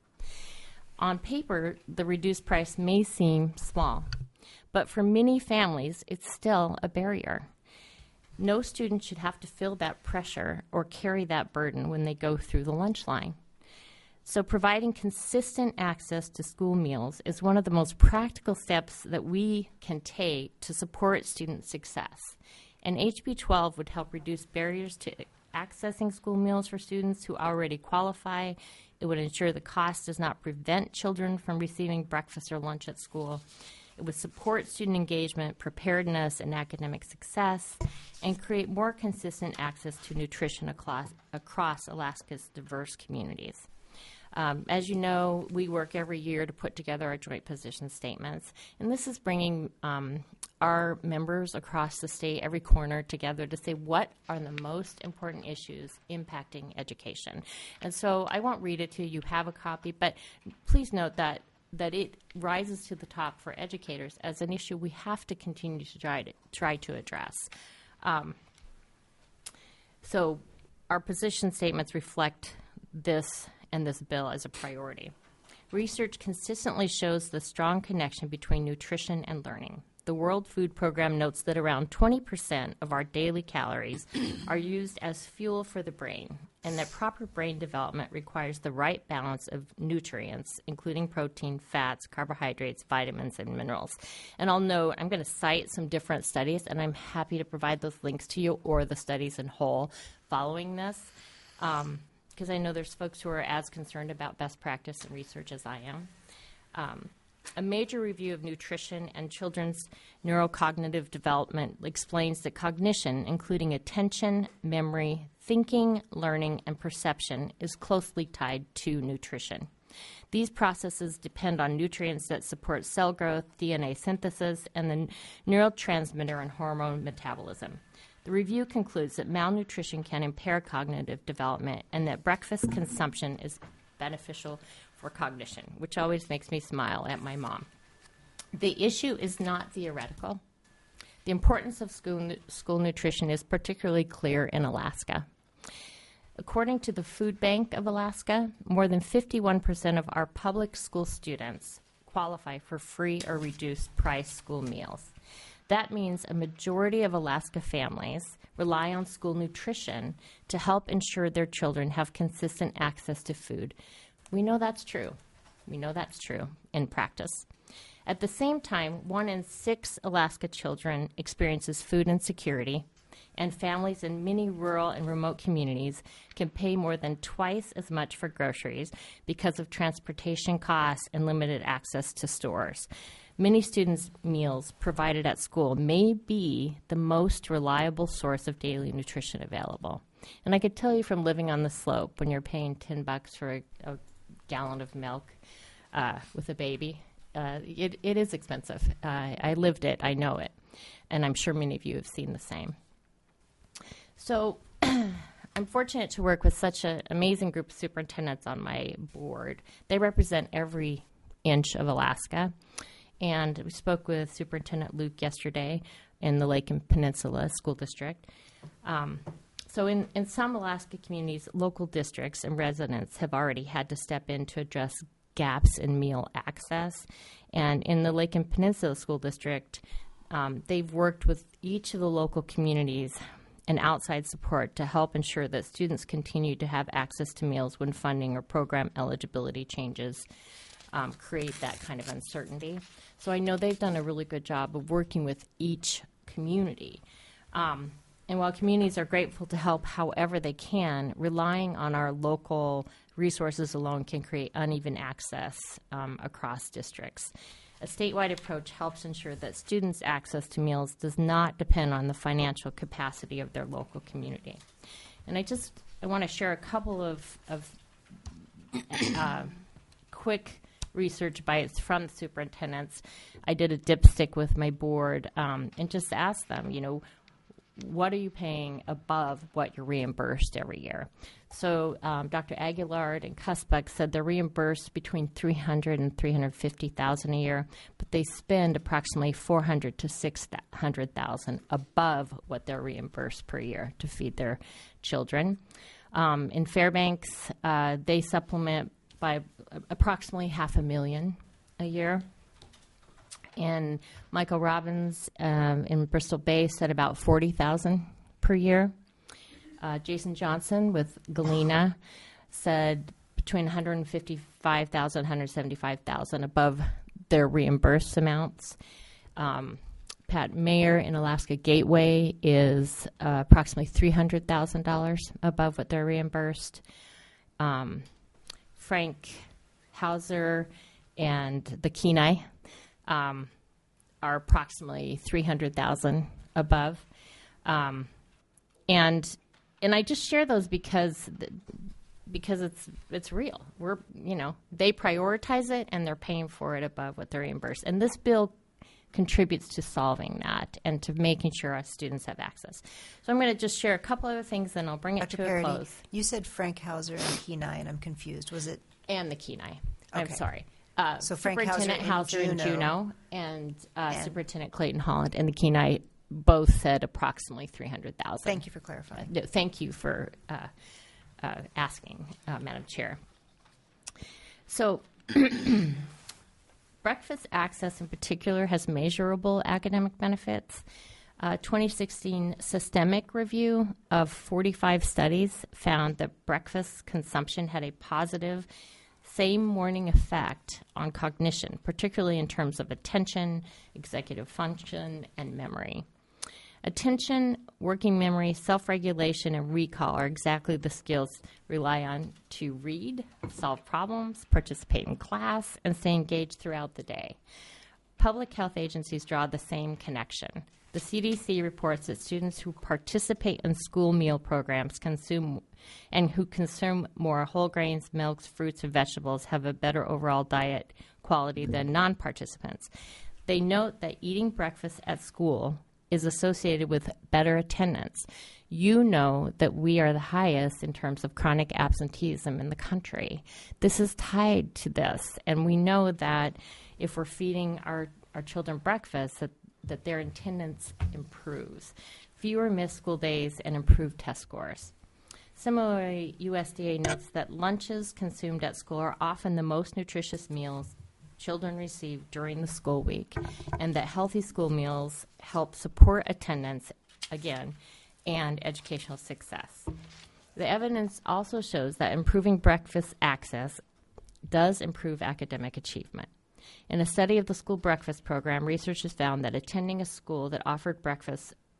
On paper, the reduced price may seem small, but for many families, it's still a barrier. No student should have to feel that pressure or carry that burden when they go through the lunch line. So providing consistent access to school meals is one of the most practical steps that we can take to support student success. And H B twelve would help reduce barriers to accessing school meals for students who already qualify. It would ensure the cost does not prevent children from receiving breakfast or lunch at school. It would support student engagement, preparedness, and academic success, and create more consistent access to nutrition across, across Alaska's diverse communities. Um, as you know, we work every year to put together our joint position statements, and this is bringing um, our members across the state, every corner, together to say what are the most important issues impacting education. And so I won't read it to you. You have a copy, but please note that that it rises to the top for educators as an issue we have to continue to try to, try to address. Um, so our position statements reflect this and this bill as a priority. Research consistently shows the strong connection between nutrition and learning. The World Food Program notes that around twenty percent of our daily calories are used as fuel for the brain, and that proper brain development requires the right balance of nutrients, including protein, fats, carbohydrates, vitamins, and minerals. And I'll note, I'm going to cite some different studies, and I'm happy to provide those links to you or the studies in whole following this. Um, because I know there's folks who are as concerned about best practice and research as I am. Um, a major review of nutrition and children's neurocognitive development explains that cognition, including attention, memory, thinking, learning, and perception, is closely tied to nutrition. These processes depend on nutrients that support cell growth, D N A synthesis, and the neurotransmitter and hormone metabolism. The review concludes that malnutrition can impair cognitive development and that breakfast consumption is beneficial for cognition, which always makes me smile at my mom. The issue is not theoretical. The importance of school, school nutrition is particularly clear in Alaska. According to the Food Bank of Alaska, more than fifty-one percent of our public school students qualify for free or reduced price school meals. That means a majority of Alaska families rely on school nutrition to help ensure their children have consistent access to food. We know that's true. We know that's true in practice. At the same time, one in six Alaska children experiences food insecurity, and families in many rural and remote communities can pay more than twice as much for groceries because of transportation costs and limited access to stores. Many students' meals provided at school may be the most reliable source of daily nutrition available. And I could tell you from living on the slope, when you're paying ten bucks for a, a gallon of milk uh, with a baby, uh, it, it is expensive. Uh, I lived it. I know it. And I'm sure many of you have seen the same. So I'm fortunate to work with such an amazing group of superintendents on my board. They represent every inch of Alaska. And we spoke with Superintendent Luke yesterday in the Lake and Peninsula School District. Um, so in, in some Alaska communities, local districts and residents have already had to step in to address gaps in meal access. And in the Lake and Peninsula School District, um, they've worked with each of the local communities and outside support to help ensure that students continue to have access to meals when funding or program eligibility changes um, create that kind of uncertainty. So I know they've done a really good job of working with each community. Um, and while communities are grateful to help however they can, relying on our local resources alone can create uneven access um, across districts. A statewide approach helps ensure that students' access to meals does not depend on the financial capacity of their local community. And I just I want to share a couple of, of uh, quick research bites from the superintendents. I did a dipstick with my board um, and just asked them, you know, what are you paying above what you're reimbursed every year? So um, Doctor Aguilard and Cuspec said they're reimbursed between three hundred thousand and three hundred fifty thousand dollars a year, but they spend approximately four hundred thousand to six hundred thousand dollars above what they're reimbursed per year to feed their children. Um, in Fairbanks, uh, they supplement by approximately half a million a year. And Michael Robbins um, in Bristol Bay said about forty thousand dollars per year. Uh, Jason Johnson with Galena said between one hundred fifty-five thousand dollars and one hundred seventy-five thousand dollars above their reimbursed amounts. Um, Pat Mayer in Alaska Gateway is uh, approximately three hundred thousand dollars above what they're reimbursed. Um, Frank Hauser and the Kenai um, are approximately three hundred thousand dollars above. Um, and and I just share those because th- because it's it's real. We're you know they prioritize it and they're paying for it above what they're reimbursed. And this bill contributes to solving that and to making sure our students have access. So I'm going to just share a couple other things, and I'll bring it Doctor to Parody, a close. you said Frank Hauser and Kenai, and I'm confused. Was it? And the Kenai. I'm Okay. sorry. Uh, So Frank Superintendent Hauser Hauser and in Juneau. Juneau and, uh, And- Superintendent Clayton Holland and the Kenai both said approximately three hundred thousand. Thank you for clarifying. Uh, no, thank you for uh, uh, asking, uh, Madam Chair. So breakfast access in particular has measurable academic benefits. Uh, twenty sixteen systemic review of forty-five studies found that breakfast consumption had a positive same morning effect on cognition, particularly in terms of attention, executive function, and memory. Attention, working memory, self-regulation, and recall are exactly the skills rely on to read, solve problems, participate in class, and stay engaged throughout the day. Public health agencies draw the same connection. The C D C reports that students who participate in school meal programs consume and who consume more whole grains, milks, fruits, and vegetables have a better overall diet quality than non-participants. They note that eating breakfast at school is associated with better attendance. You know that we are the highest in terms of chronic absenteeism in the country. This is tied to this, and we know that if we're feeding our, our children breakfast, that, that their attendance improves. Fewer missed school days and improved test scores. Similarly, U S D A notes that lunches consumed at school are often the most nutritious meals children receive during the school week, and that healthy school meals help support attendance, again, and educational success. The evidence also shows that improving breakfast access does improve academic achievement. In a study of the school breakfast program, researchers found that attending a school that offered breakfast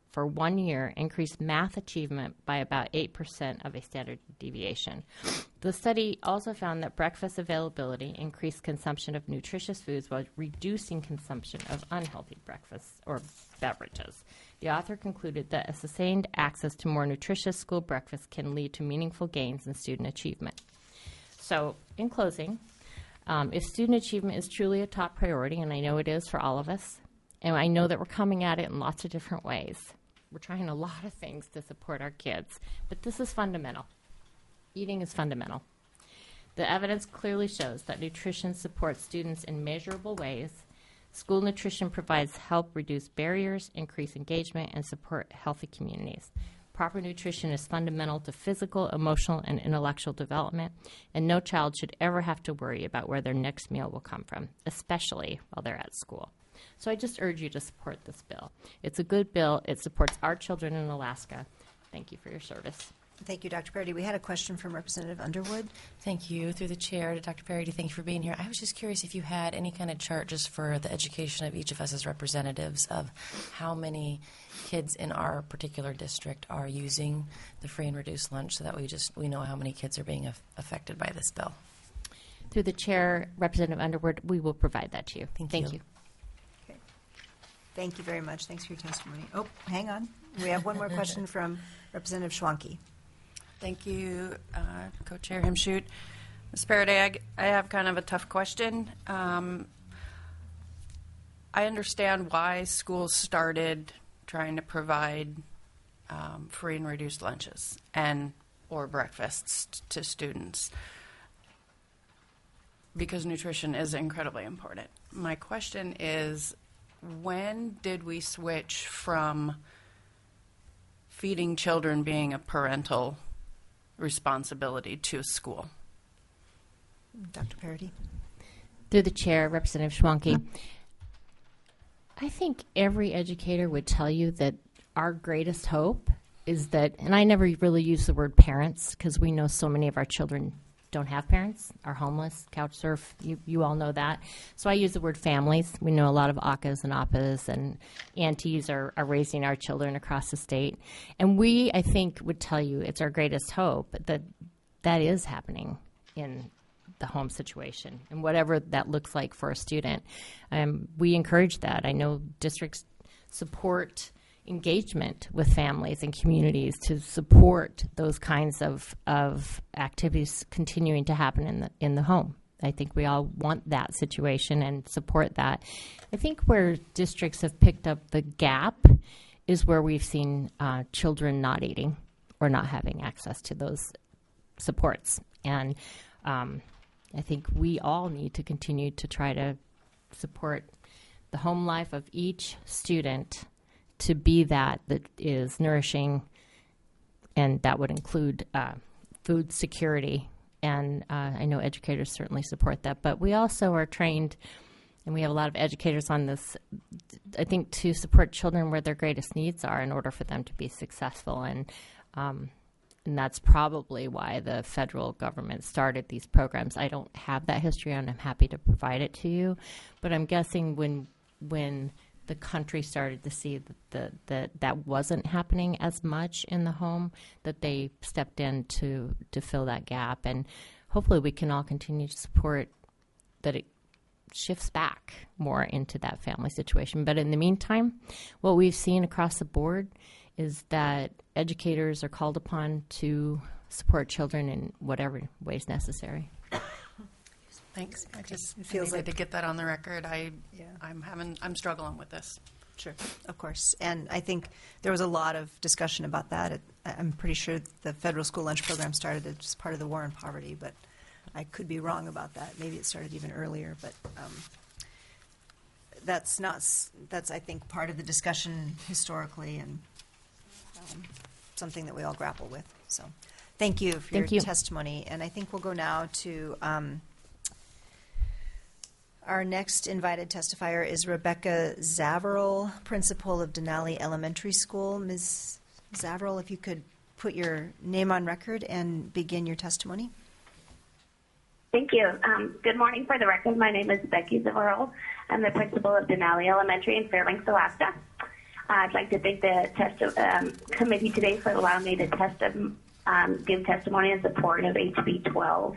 for one year increased math achievement by about eight percent of a standard deviation. The study also found that breakfast availability increased consumption of nutritious foods while reducing consumption of unhealthy breakfasts or beverages. The author concluded that a sustained access to more nutritious school breakfasts can lead to meaningful gains in student achievement. So, in closing, um, if student achievement is truly a top priority, and I know it is for all of us, and I know that we're coming at it in lots of different ways. We're trying a lot of things to support our kids, but this is fundamental. Eating is fundamental. The evidence clearly shows that nutrition supports students in measurable ways. School nutrition provides help reduce barriers, increase engagement, and support healthy communities. Proper nutrition is fundamental to physical, emotional, and intellectual development, and no child should ever have to worry about where their next meal will come from, especially while they're at school. So I just urge you to support this bill. It's a good bill. It supports our children in Alaska. Thank you for your service. Thank you, Doctor Parody. We had a question from Representative Underwood. Thank you. Through the chair to Doctor Parody, thank you for being here. I was just curious if you had any kind of chart just for the education of each of us as representatives of how many kids in our particular district are using the free and reduced lunch, so that we just we know how many kids are being af- affected by this bill. Through the chair, Representative Underwood, we will provide that to you. Thank, Thank you. you. Okay. Thank you very much. Thanks for your testimony. Oh, hang on. We have one more question from Representative Schwanke. Thank you, uh, Co-Chair Himschoot. Miz Parody, I, I have kind of a tough question. Um, I understand why schools started trying to provide um, free and reduced lunches and or breakfasts t- to students because nutrition is incredibly important. My question is, when did we switch from feeding children being a parental responsibility to school? Doctor Parody. Through the chair, Representative Schwanke. I think every educator would tell you that our greatest hope is that, and I never really use the word parents because we know so many of our children don't have parents, are homeless, couch surf, you, you all know that. So I use the word families. We know a lot of A C As and A P As and aunties are, are raising our children across the state. And we, I think, would tell you it's our greatest hope that that is happening in the home situation and whatever that looks like for a student. Um, we encourage that. I know districts support engagement with families and communities to support those kinds of, of activities continuing to happen in the in the home. I think we all want that situation and support that. I think where districts have picked up the gap is where we've seen uh, children not eating or not having access to those supports. And um, I think we all need to continue to try to support the home life of each student to be that that is nourishing, and that would include uh, food security. And uh, I know educators certainly support that. But we also are trained, and we have a lot of educators on this, I think, to support children where their greatest needs are in order for them to be successful. And um, and that's probably why the federal government started these programs. I don't have that history, and I'm happy to provide it to you. But I'm guessing when when the country started to see that, the, that that wasn't happening as much in the home, that they stepped in to, to fill that gap. And hopefully we can all continue to support that it shifts back more into that family situation. But in the meantime, what we've seen across the board is that educators are called upon to support children in whatever ways necessary. Thanks. I just It feels I needed like- to get that on the record. I, Yeah. I'm having, I'm struggling with this. Sure, of course. And I think there was a lot of discussion about that. It, I'm pretty sure the federal school lunch program started as part of the war on poverty, but I could be wrong about that. Maybe it started even earlier, but um, that's not, s- that's, I think, part of the discussion historically and um, something that we all grapple with. So thank you for Thank your you. testimony. And I think we'll go now to um, our next invited testifier is Rebecca Zavarol, principal of Denali Elementary School. Miz Zavarol, if you could put your name on record and begin your testimony. Thank you. Um, good morning. For the record, my name is Becky Zavarol. I'm the principal of Denali Elementary in Fairbanks, Alaska. I'd like to thank the test um, committee today for allowing me to test, um, give testimony in support of H B twelve.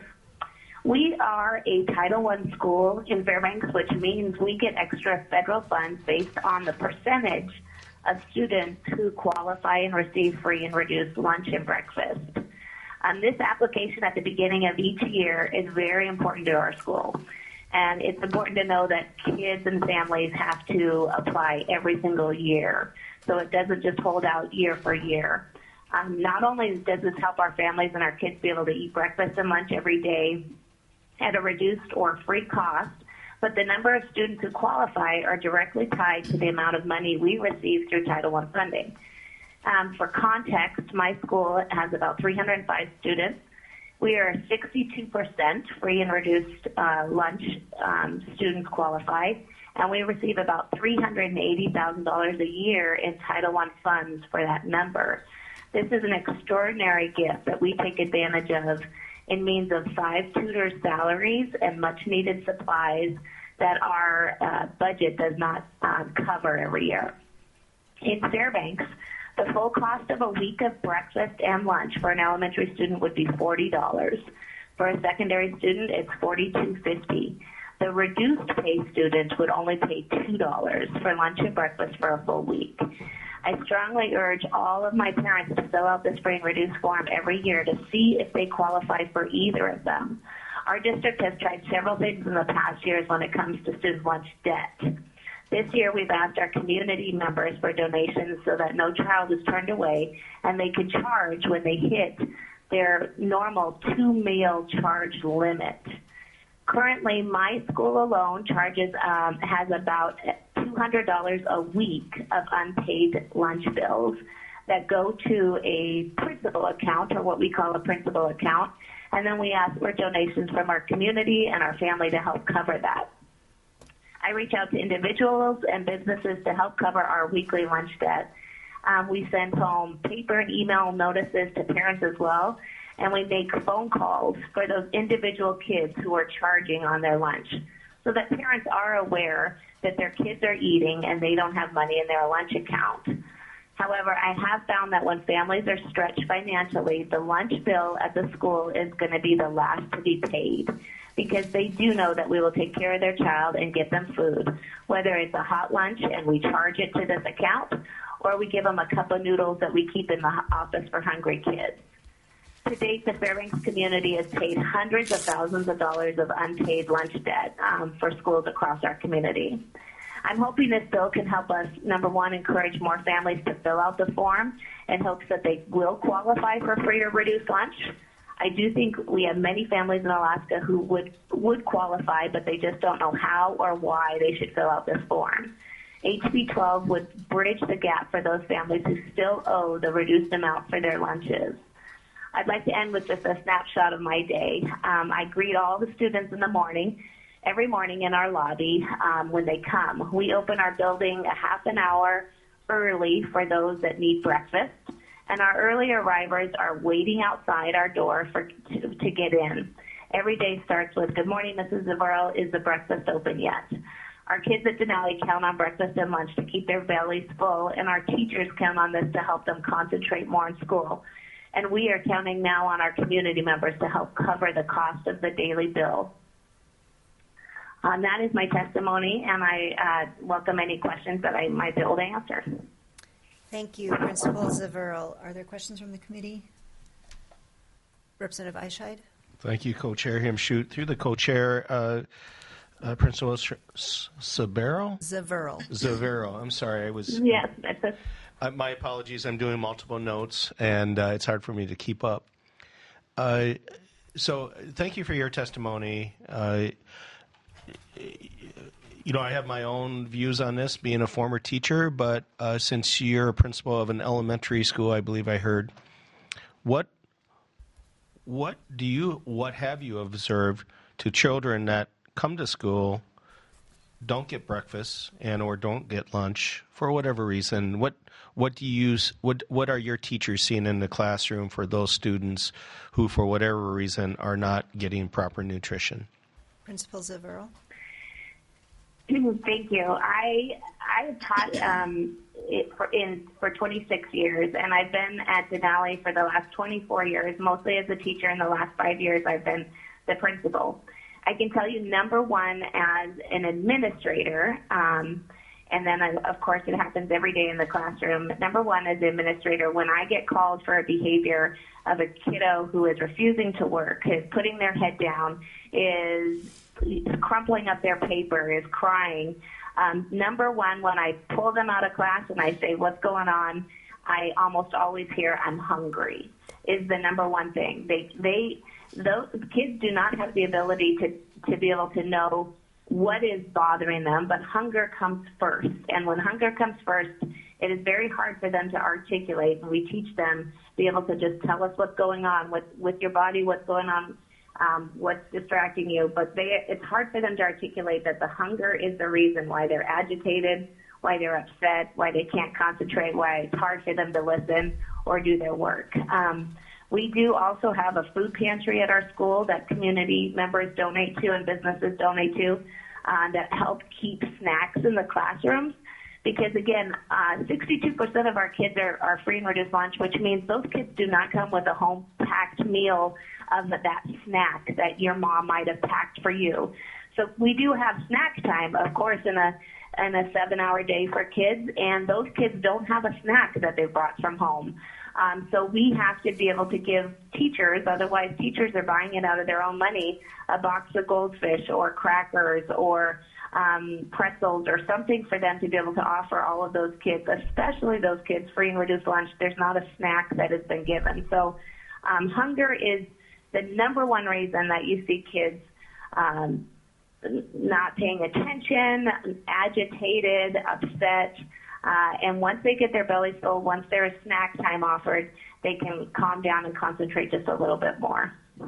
We are a Title one school in Fairbanks, which means we get extra federal funds based on the percentage of students who qualify and receive free and reduced lunch and breakfast. Um, this application at the beginning of each year is very important to our school. And it's important to know that kids and families have to apply every single year. So it doesn't just hold out year for year. Um, not only does this help our families and our kids be able to eat breakfast and lunch every day at a reduced or free cost, but the number of students who qualify are directly tied to the amount of money we receive through Title one funding. Um, for context, my school has about three hundred five students. We are sixty-two percent free and reduced uh, lunch um, students qualified, and we receive about three hundred eighty thousand dollars a year in Title one funds for that number. This is an extraordinary gift that we take advantage of in means of five tutors' salaries and much-needed supplies that our uh, budget does not um, cover every year. In Fairbanks, the full cost of a week of breakfast and lunch for an elementary student would be forty dollars. For a secondary student, it's forty-two fifty. The reduced pay student would only pay two dollars for lunch and breakfast for a full week. I strongly urge all of my parents to fill out this free and reduced form every year to see if they qualify for either of them. Our district has tried several things in the past years when it comes to student lunch debt. This year, we've asked our community members for donations so that no child is turned away and they can charge when they hit their normal two-meal charge limit. Currently, my school alone charges um, has about two hundred dollars a week of unpaid lunch bills that go to a principal account, or what we call a principal account, and then we ask for donations from our community and our family to help cover that. I reach out to individuals and businesses to help cover our weekly lunch debt. Um, we send home paper and email notices to parents as well, and we make phone calls for those individual kids who are charging on their lunch so that parents are aware that their kids are eating and they don't have money in their lunch account. However, I have found that when families are stretched financially, the lunch bill at the school is going to be the last to be paid, because they do know that we will take care of their child and get them food, whether it's a hot lunch and we charge it to this account, or we give them a cup of noodles that we keep in the office for hungry kids. To date, the Fairbanks community has paid hundreds of thousands of dollars of unpaid lunch debt um, for schools across our community. I'm hoping this bill can help us, number one, encourage more families to fill out the form in hopes that they will qualify for free or reduced lunch. I do think we have many families in Alaska who would, would qualify, but they just don't know how or why they should fill out this form. H B twelve would bridge the gap for those families who still owe the reduced amount for their lunches. I'd like to end with just a snapshot of my day. Um, I greet all the students in the morning, every morning in our lobby um, when they come. We open our building a half an hour early for those that need breakfast, and our early arrivers are waiting outside our door for to, to get in. Every day starts with, "Good morning, Missus Zavarro. Is the breakfast open yet?" Our kids at Denali count on breakfast and lunch to keep their bellies full, and our teachers count on this to help them concentrate more in school. And we are counting now on our community members to help cover the cost of the daily bill. Um, that is my testimony, and I uh, welcome any questions that I might be able to answer. Thank you, Principal Zavarro. Are there questions from the committee? Representative Eichscheid? Thank you, Co-Chair Himschoot. Through the Co-Chair, uh, uh, Principal Sabero? Zavarro. Zavarro. I'm sorry, I was. Yes, that's a. Uh, my apologies. I'm doing multiple notes, and uh, it's hard for me to keep up. Uh, so, thank you for your testimony. Uh, you know, I have my own views on this, being a former teacher, but uh, since you're a principal of an elementary school, I believe I heard, what, what do you, what have you observed to children that come to school, don't get breakfast and or don't get lunch for whatever reason? What what do you use? What what are your teachers seeing in the classroom for those students who, for whatever reason, are not getting proper nutrition? Principal Zavarro. Thank you. I I have taught um, it for, in for twenty-six years, and I've been at Denali for the last twenty-four years, mostly as a teacher. In the last five years, I've been the principal. I can tell you, number one, as an administrator, um, and then, I, of course, it happens every day in the classroom. Number one, as an administrator, when I get called for a behavior of a kiddo who is refusing to work, is putting their head down, is crumpling up their paper, is crying, um, number one, when I pull them out of class and I say, what's going on, I almost always hear, I'm hungry, is the number one thing. They, they, those kids do not have the ability to, to be able to know what is bothering them, but hunger comes first. And when hunger comes first, it is very hard for them to articulate, and we teach them to be able to just tell us what's going on with, with your body, what's going on, um, what's distracting you. But they, it's hard for them to articulate that the hunger is the reason why they're agitated, why they're upset, why they can't concentrate, why it's hard for them to listen or do their work. Um, We do also have a food pantry at our school that community members donate to and businesses donate to uh, that help keep snacks in the classrooms. Because, again, uh, sixty-two percent of our kids are, are free and reduced lunch, which means those kids do not come with a home-packed meal of that snack that your mom might have packed for you. So we do have snack time, of course, in a in a seven-hour day for kids, and those kids don't have a snack that they brought from home. Um, so we have to be able to give teachers, otherwise teachers are buying it out of their own money, a box of Goldfish or crackers or um, pretzels or something for them to be able to offer all of those kids, especially those kids free and reduced lunch. There's not a snack that has been given. So um, hunger is the number one reason that you see kids um, not paying attention, agitated, upset. Uh, and once they get their bellies full, once there is snack time offered, they can calm down and concentrate just a little bit more.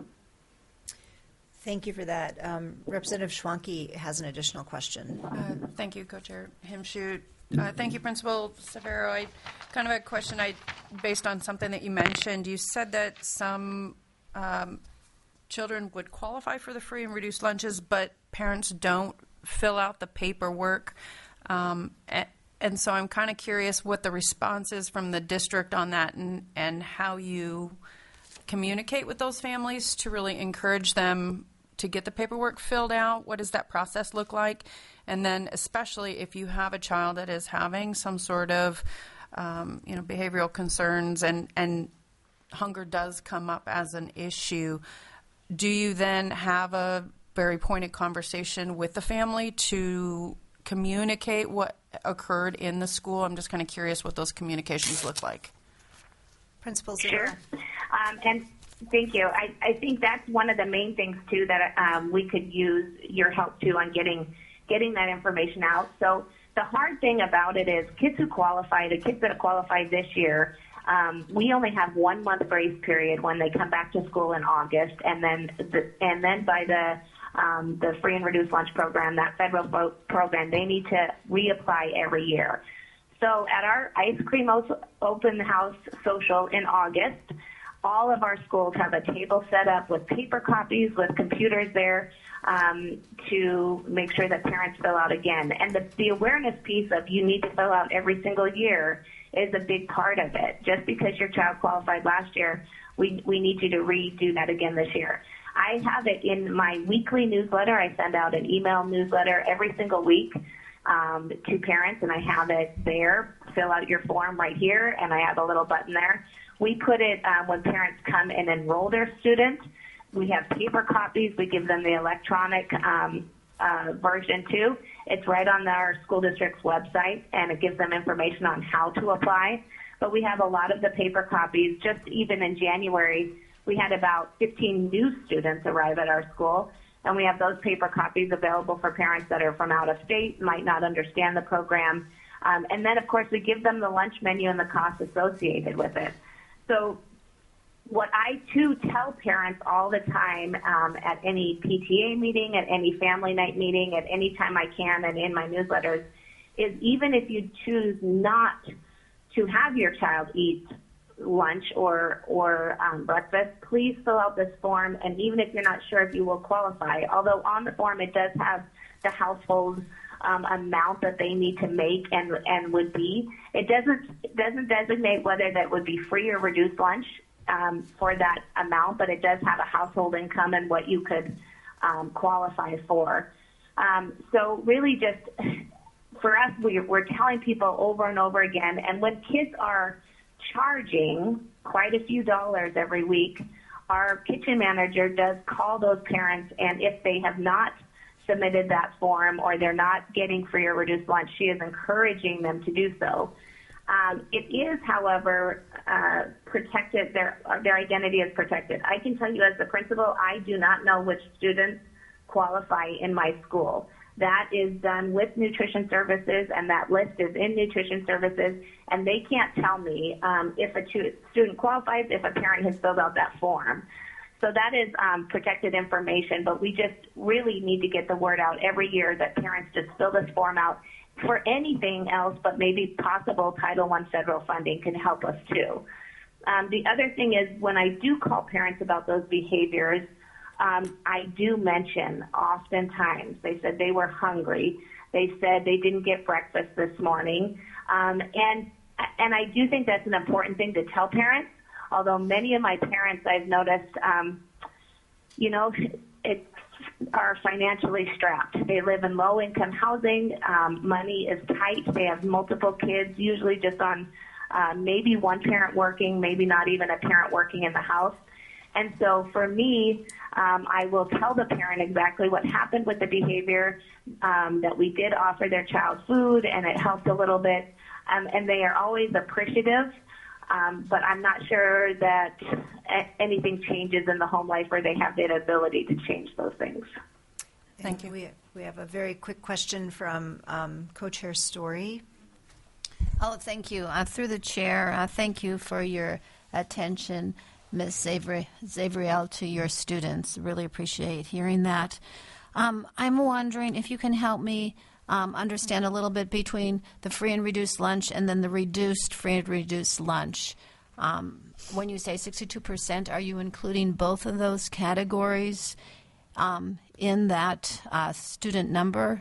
Thank you for that. Um, Representative Schwanke has an additional question. Uh, thank you, Co-Chair Himshoot. Uh, thank you, Principal Severo. I kind of a question I, based on something that you mentioned. You said that some um, children would qualify for the free and reduced lunches, but parents don't fill out the paperwork. Um, and, And so I'm kind of curious what the response is from the district on that, and, and how you communicate with those families to really encourage them to get the paperwork filled out. What does that process look like? And then especially if you have a child that is having some sort of um, you know, behavioral concerns and, and hunger does come up as an issue, do you then have a very pointed conversation with the family to communicate what occurred in the school? I'm just kind of curious what those communications look like. Principal Zero. Sure. Um, and thank you. I, I think that's one of the main things, too, that um, we could use your help, too, on getting getting that information out. So the hard thing about it is kids who qualify, the kids that have qualified this year, um, we only have one month grace period when they come back to school in August, and then the, and then by the Um, the free and reduced lunch program, that federal program, they need to reapply every year. So at our ice cream open house social in August, all of our schools have a table set up with paper copies, with computers there um, to make sure that parents fill out again. And the, the awareness piece of you need to fill out every single year is a big part of it. Just because your child qualified last year, we, we need you to redo that again this year. I have it in my weekly newsletter. I send out an email newsletter every single week um, to parents, and I have it there. Fill out your form right here, and I have a little button there. We put it um, when parents come and enroll their student. We have paper copies. We give them the electronic um, uh, version, too. It's right on our school district's website, and it gives them information on how to apply. But we have a lot of the paper copies. Just even in January, we had about fifteen new students arrive at our school, and we have those paper copies available for parents that are from out of state, might not understand the program. Um, and then, of course, we give them the lunch menu and the costs associated with it. So what I, too, tell parents all the time um, at any P T A meeting, at any family night meeting, at any time I can, and in my newsletters, is even if you choose not to have your child eat lunch or or um, breakfast, please fill out this form. And even if you're not sure if you will qualify, although on the form it does have the household um, amount that they need to make and and would be. It doesn't it doesn't designate whether that would be free or reduced lunch um, for that amount, but it does have a household income and what you could um, qualify for. Um, so really just for us, we, we're telling people over and over again, and when kids are charging quite a few dollars every week, our kitchen manager does call those parents, and if they have not submitted that form or they're not getting free or reduced lunch, she is encouraging them to do so. Um, it is, however, uh, protected. Their their identity is protected. I can tell you as the principal, I do not know which students qualify in my school. That is done with nutrition services, and that list is in nutrition services, and they can't tell me um, if a tu- student qualifies if a parent has filled out that form. So that is um, protected information, but we just really need to get the word out every year that parents just fill this form out for anything else, but maybe possible Title one federal funding can help us too. Um, the other thing is when I do call parents about those behaviors, um, I do mention oftentimes they said they were hungry. They said they didn't get breakfast this morning. Um, and and I do think that's an important thing to tell parents, although many of my parents I've noticed, um, you know, it, are financially strapped. They live in low-income housing. Um, money is tight. They have multiple kids, usually just on uh, maybe one parent working, maybe not even a parent working in the house. And so for me, um, I will tell the parent exactly what happened with the behavior, um, that we did offer their child food and it helped a little bit. Um, and they are always appreciative. Um, but I'm not sure that a- anything changes in the home life where they have the ability to change those things. Thank you. We, we have a very quick question from um, Co-Chair Story. Oh, thank you. Uh, through the chair, uh, thank you for your attention, Miz Zavri- Zavriel, to your students. Really appreciate hearing that. Um, I'm wondering if you can help me Um, understand a little bit between the free and reduced lunch and then the reduced free and reduced lunch. Um, when you say sixty-two percent, are you including both of those categories um, in that uh, student number?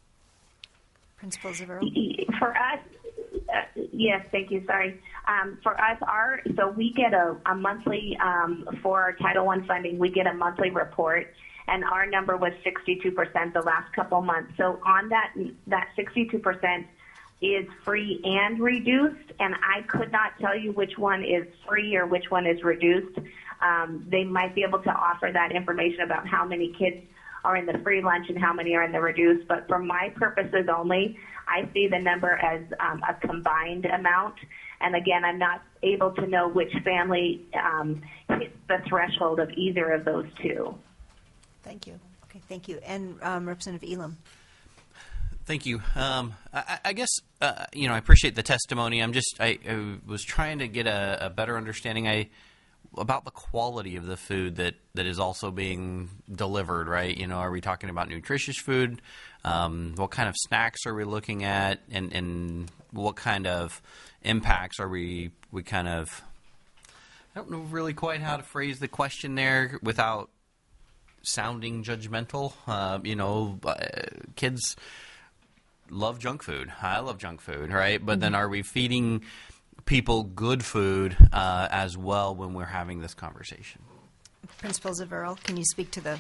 Principal Zavero? For us, uh, yes, thank you, sorry. Um, for us, our so we get a, a monthly, um, for our Title one funding, we get a monthly report. And our number was sixty-two percent the last couple months. So on that, that sixty-two percent is free and reduced, and I could not tell you which one is free or which one is reduced. Um, they might be able to offer that information about how many kids are in the free lunch and how many are in the reduced, but for my purposes only, I see the number as um, a combined amount. And again, I'm not able to know which family um, hits the threshold of either of those two. Thank you. Okay, thank you. And um, Representative Elam. Thank you. Um, I, I guess, uh, you know, I appreciate the testimony. I'm just, I, I was trying to get a, a better understanding I, about the quality of the food that, that is also being delivered, right? You know, are we talking about nutritious food? Um, what kind of snacks are we looking at? And, and what kind of impacts are we, we kind of, I don't know really quite how to phrase the question there without sounding judgmental. Uh, you know, uh, kids love junk food. I love junk food, right? But then are we feeding people good food uh, as well when we're having this conversation? Principal Zavero, can you speak to the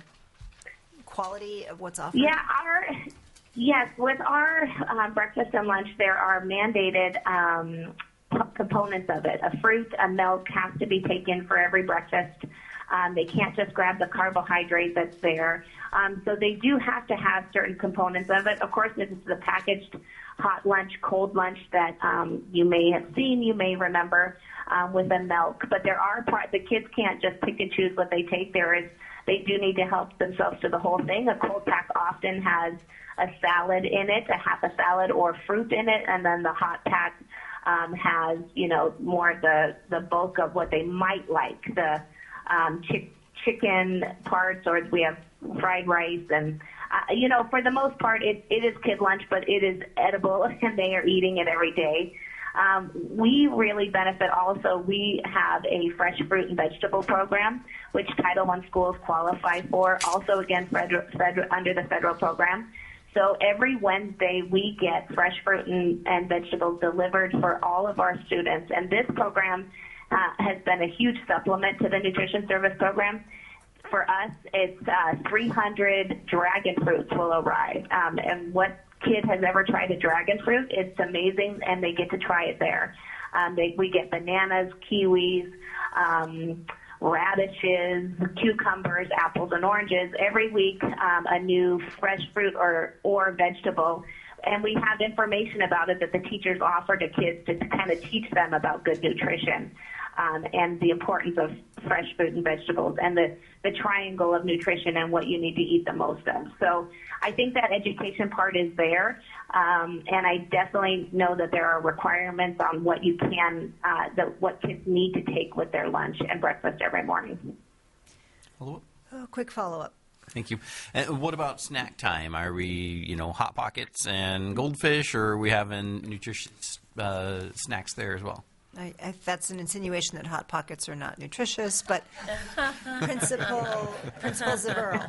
quality of what's offered? Yeah, our yes, with our uh, breakfast and lunch, there are mandated um, p- components of it. A fruit, a milk has to be taken for every breakfast. Um, they can't just grab the carbohydrate that's there. Um, so they do have to have certain components of it. Of course, this is the packaged hot lunch, cold lunch that um, you may have seen, you may remember um, with the milk. But there are parts, the kids can't just pick and choose what they take. There is, they do need to help themselves to the whole thing. A cold pack often has a salad in it, a half a salad or fruit in it, and then the hot pack um, has, you know, more the, the bulk of what they might like, the Um, chick, chicken parts, or we have fried rice, and uh, you know, for the most part, it, it is kid lunch, but it is edible, and they are eating it every day. Um, we really benefit also. We have a fresh fruit and vegetable program, which Title one schools qualify for, also again federal, federal, under the federal program. So every Wednesday, we get fresh fruit and, and vegetables delivered for all of our students. And this program uh, has been a huge supplement to the nutrition service program. For us, it's uh, three hundred dragon fruits will arrive. Um, and what kid has ever tried a dragon fruit? It's amazing, and they get to try it there. Um, they, we get bananas, kiwis, um, radishes, cucumbers, apples, and oranges. Every week, um, a new fresh fruit or, or vegetable. And we have information about it that the teachers offer to kids to, to kind of teach them about good nutrition um, and the importance of fresh fruit and vegetables and the, the triangle of nutrition and what you need to eat the most of. So I think that education part is there, um, and I definitely know that there are requirements on what you can, uh, the, what kids need to take with their lunch and breakfast every morning. Follow-up? Oh, quick follow-up. Thank you. And what about snack time? Are we, you know, Hot Pockets and Goldfish, or are we having nutritious uh, snacks there as well? I, I, that's an insinuation that Hot Pockets are not nutritious, but Principal Principal Zaverl.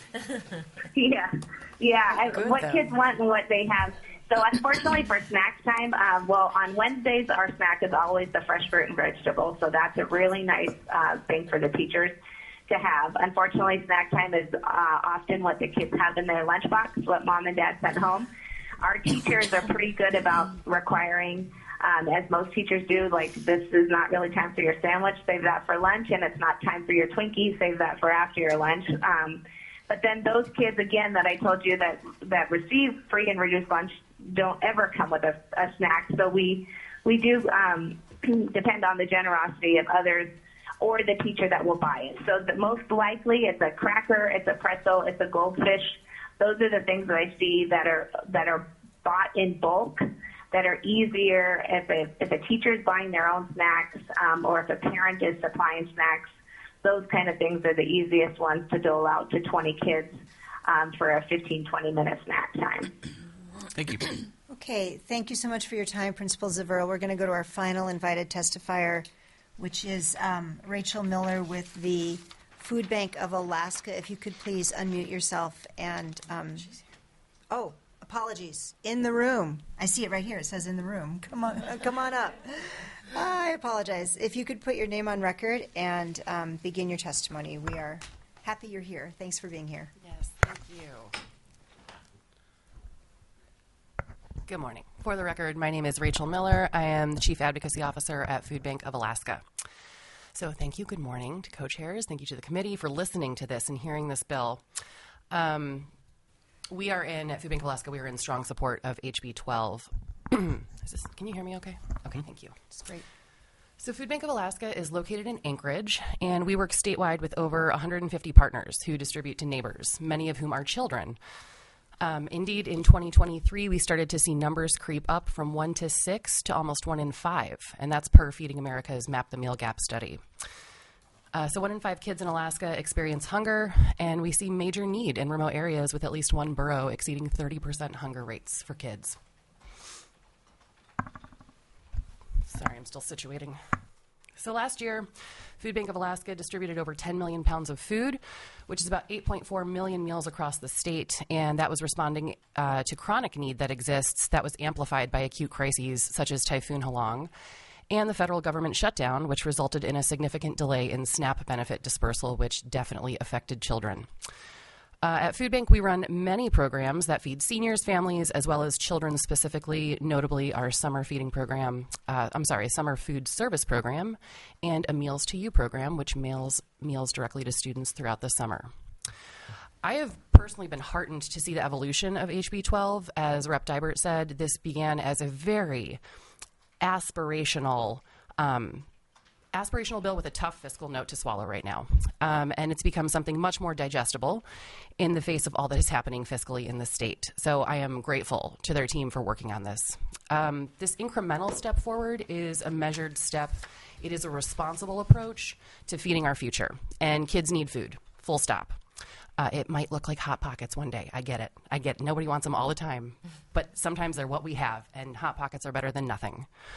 Yeah, yeah. Good, I, what though. kids want and what they have. So unfortunately for snack time, uh, well, on Wednesdays our snack is always the fresh fruit and vegetables. So that's a really nice uh, thing for the teachers to have. Unfortunately, snack time is uh, often what the kids have in their lunchbox, what mom and dad sent home. Our teachers are pretty good about requiring, um, as most teachers do, like, this is not really time for your sandwich, save that for lunch, and it's not time for your Twinkie, save that for after your lunch. Um, but then those kids, again, that I told you that, that receive free and reduced lunch don't ever come with a, a snack. So we, we do um, depend on the generosity of others or the teacher that will buy it. So the most likely it's a cracker, it's a pretzel, it's a Goldfish. Those are the things that I see that are that are bought in bulk, that are easier if a, if a teacher is buying their own snacks um, or if a parent is supplying snacks. Those kind of things are the easiest ones to dole out to twenty kids um, for a fifteen, twenty minute snack time. Thank you. Okay, thank you so much for your time, Principal Zaverl. We're going to go to our final invited testifier, which is um, Rachel Miller with the Food Bank of Alaska. If you could please unmute yourself and, um, oh, apologies, in the room. I see it right here. It says in the room. Come on, come on up. I apologize. If you could put your name on record and um, begin your testimony. We are happy you're here. Thanks for being here. Yes, thank you. Good morning. For the record, my name is Rachel Miller. I am the Chief Advocacy Officer at Food Bank of Alaska. So thank you. Good morning to co-chairs. Thank you to the committee for listening to this and hearing this bill. Um, we are in, at Food Bank of Alaska, we are in strong support of H B twelve. Is this, can you hear me okay? Okay, thank you. It's great. So Food Bank of Alaska is located in Anchorage, and we work statewide with over one hundred fifty partners who distribute to neighbors, many of whom are children. Um, indeed, in twenty twenty-three, we started to see numbers creep up from one to six to almost one in five, and that's per Feeding America's Map the Meal Gap study. Uh, so one in five kids in Alaska experience hunger, and we see major need in remote areas with at least one borough exceeding thirty percent hunger rates for kids. Sorry, I'm still situating. So last year, Food Bank of Alaska distributed over ten million pounds of food, which is about eight point four million meals across the state, and that was responding uh, to chronic need that exists that was amplified by acute crises such as Typhoon Halong and the federal government shutdown, which resulted in a significant delay in SNAP benefit dispersal, which definitely affected children. Uh, at Food Bank, we run many programs that feed seniors, families, as well as children specifically, notably our summer feeding program, uh, I'm sorry, summer food service program, and a Meals to You program, which mails meals directly to students throughout the summer. I have personally been heartened to see the evolution of H B twelve. As Representative Dibert said, this began as a very aspirational um aspirational bill with a tough fiscal note to swallow right now. Um, and it's become something much more digestible in the face of all that is happening fiscally in the state. So I am grateful to their team for working on this. Um, this incremental step forward is a measured step. It is a responsible approach to feeding our future. And kids need food, full stop. Uh, it might look like Hot Pockets one day. I get it. I get it. Nobody wants them all the time. But sometimes they're what we have, and Hot Pockets are better than nothing.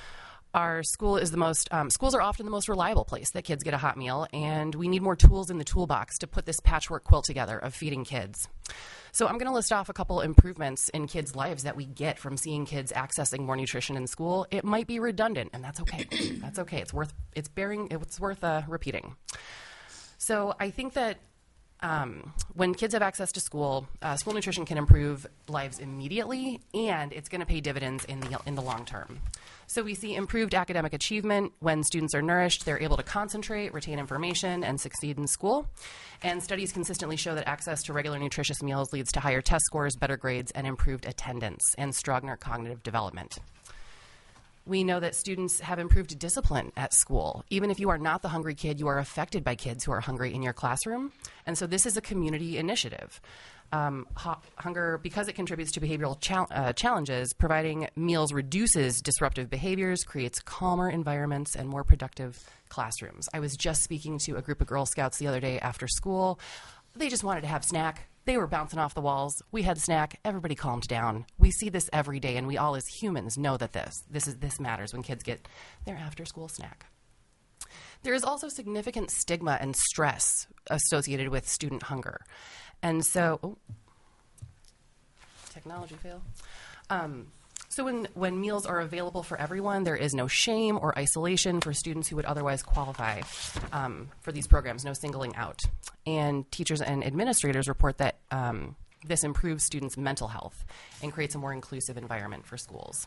Our school is the most, um, schools are often the most reliable place that kids get a hot meal, and we need more tools in the toolbox to put this patchwork quilt together of feeding kids. So I'm going to list off a couple improvements in kids' lives that we get from seeing kids accessing more nutrition in school. It might be redundant, and that's okay. That's okay. It's worth, it's bearing, it's worth uh, repeating. So I think that Um, when kids have access to school, uh, school nutrition can improve lives immediately, and it's going to pay dividends in the in the long term. So we see improved academic achievement when students are nourished. They're able to concentrate, retain information, and succeed in school. And studies consistently show that access to regular nutritious meals leads to higher test scores, better grades, and improved attendance and stronger cognitive development. We know that students have improved discipline at school. Even if you are not the hungry kid, you are affected by kids who are hungry in your classroom. And so this is a community initiative. Um, hu- hunger, because it contributes to behavioral chal- uh, challenges, providing meals reduces disruptive behaviors, creates calmer environments, and more productive classrooms. I was just speaking to a group of Girl Scouts the other day after school. They just wanted to have snack. They were bouncing off the walls. We had snack. Everybody calmed down. We see this every day, and we all as humans know that this this is this matters when kids get their after-school snack. There is also significant stigma and stress associated with student hunger. And so, oh, technology fail. Um, so when, when meals are available for everyone, there is no shame or isolation for students who would otherwise qualify um, for these programs, no singling out. And teachers and administrators report that um, this improves students' mental health and creates a more inclusive environment for schools.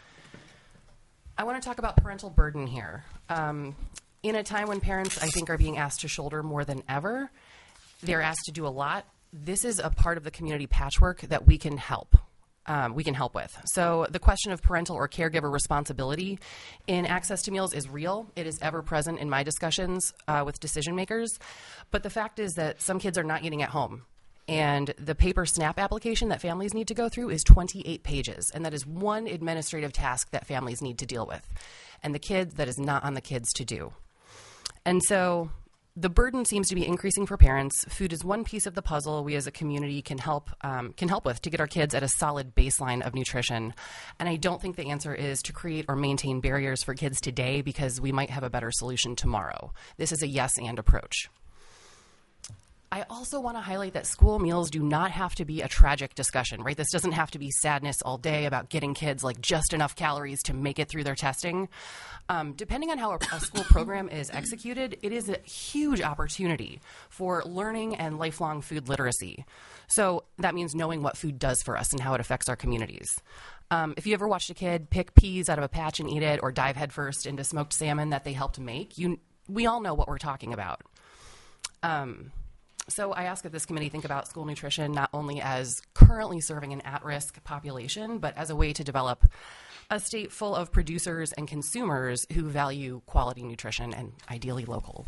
I want to talk about parental burden here. Um, in a time when parents, I think, are being asked to shoulder more than ever, they're asked to do a lot. This is a part of the community patchwork that we can help. Um, we can help with. So the question of parental or caregiver responsibility in access to meals is real. It is ever present in my discussions uh, with decision makers. But the fact is that some kids are not eating at home. And the paper SNAP application that families need to go through is twenty-eight pages. And that is one administrative task that families need to deal with. And the kids, that is not on the kids to do. And so the burden seems to be increasing for parents. Food is one piece of the puzzle we as a community can help um, can help with to get our kids at a solid baseline of nutrition. And I don't think the answer is to create or maintain barriers for kids today, because we might have a better solution tomorrow. This is a yes and approach. I also want to highlight that school meals do not have to be a tragic discussion, right? This doesn't have to be sadness all day about getting kids like just enough calories to make it through their testing. Um, depending on how a, a school program is executed, it is a huge opportunity for learning and lifelong food literacy. So that means knowing what food does for us and how it affects our communities. Um, if you ever watched a kid pick peas out of a patch and eat it, or dive headfirst into smoked salmon that they helped make, you, we all know what we're talking about. Um, So I ask that this committee think about school nutrition not only as currently serving an at-risk population, but as a way to develop a state full of producers and consumers who value quality nutrition, and ideally local.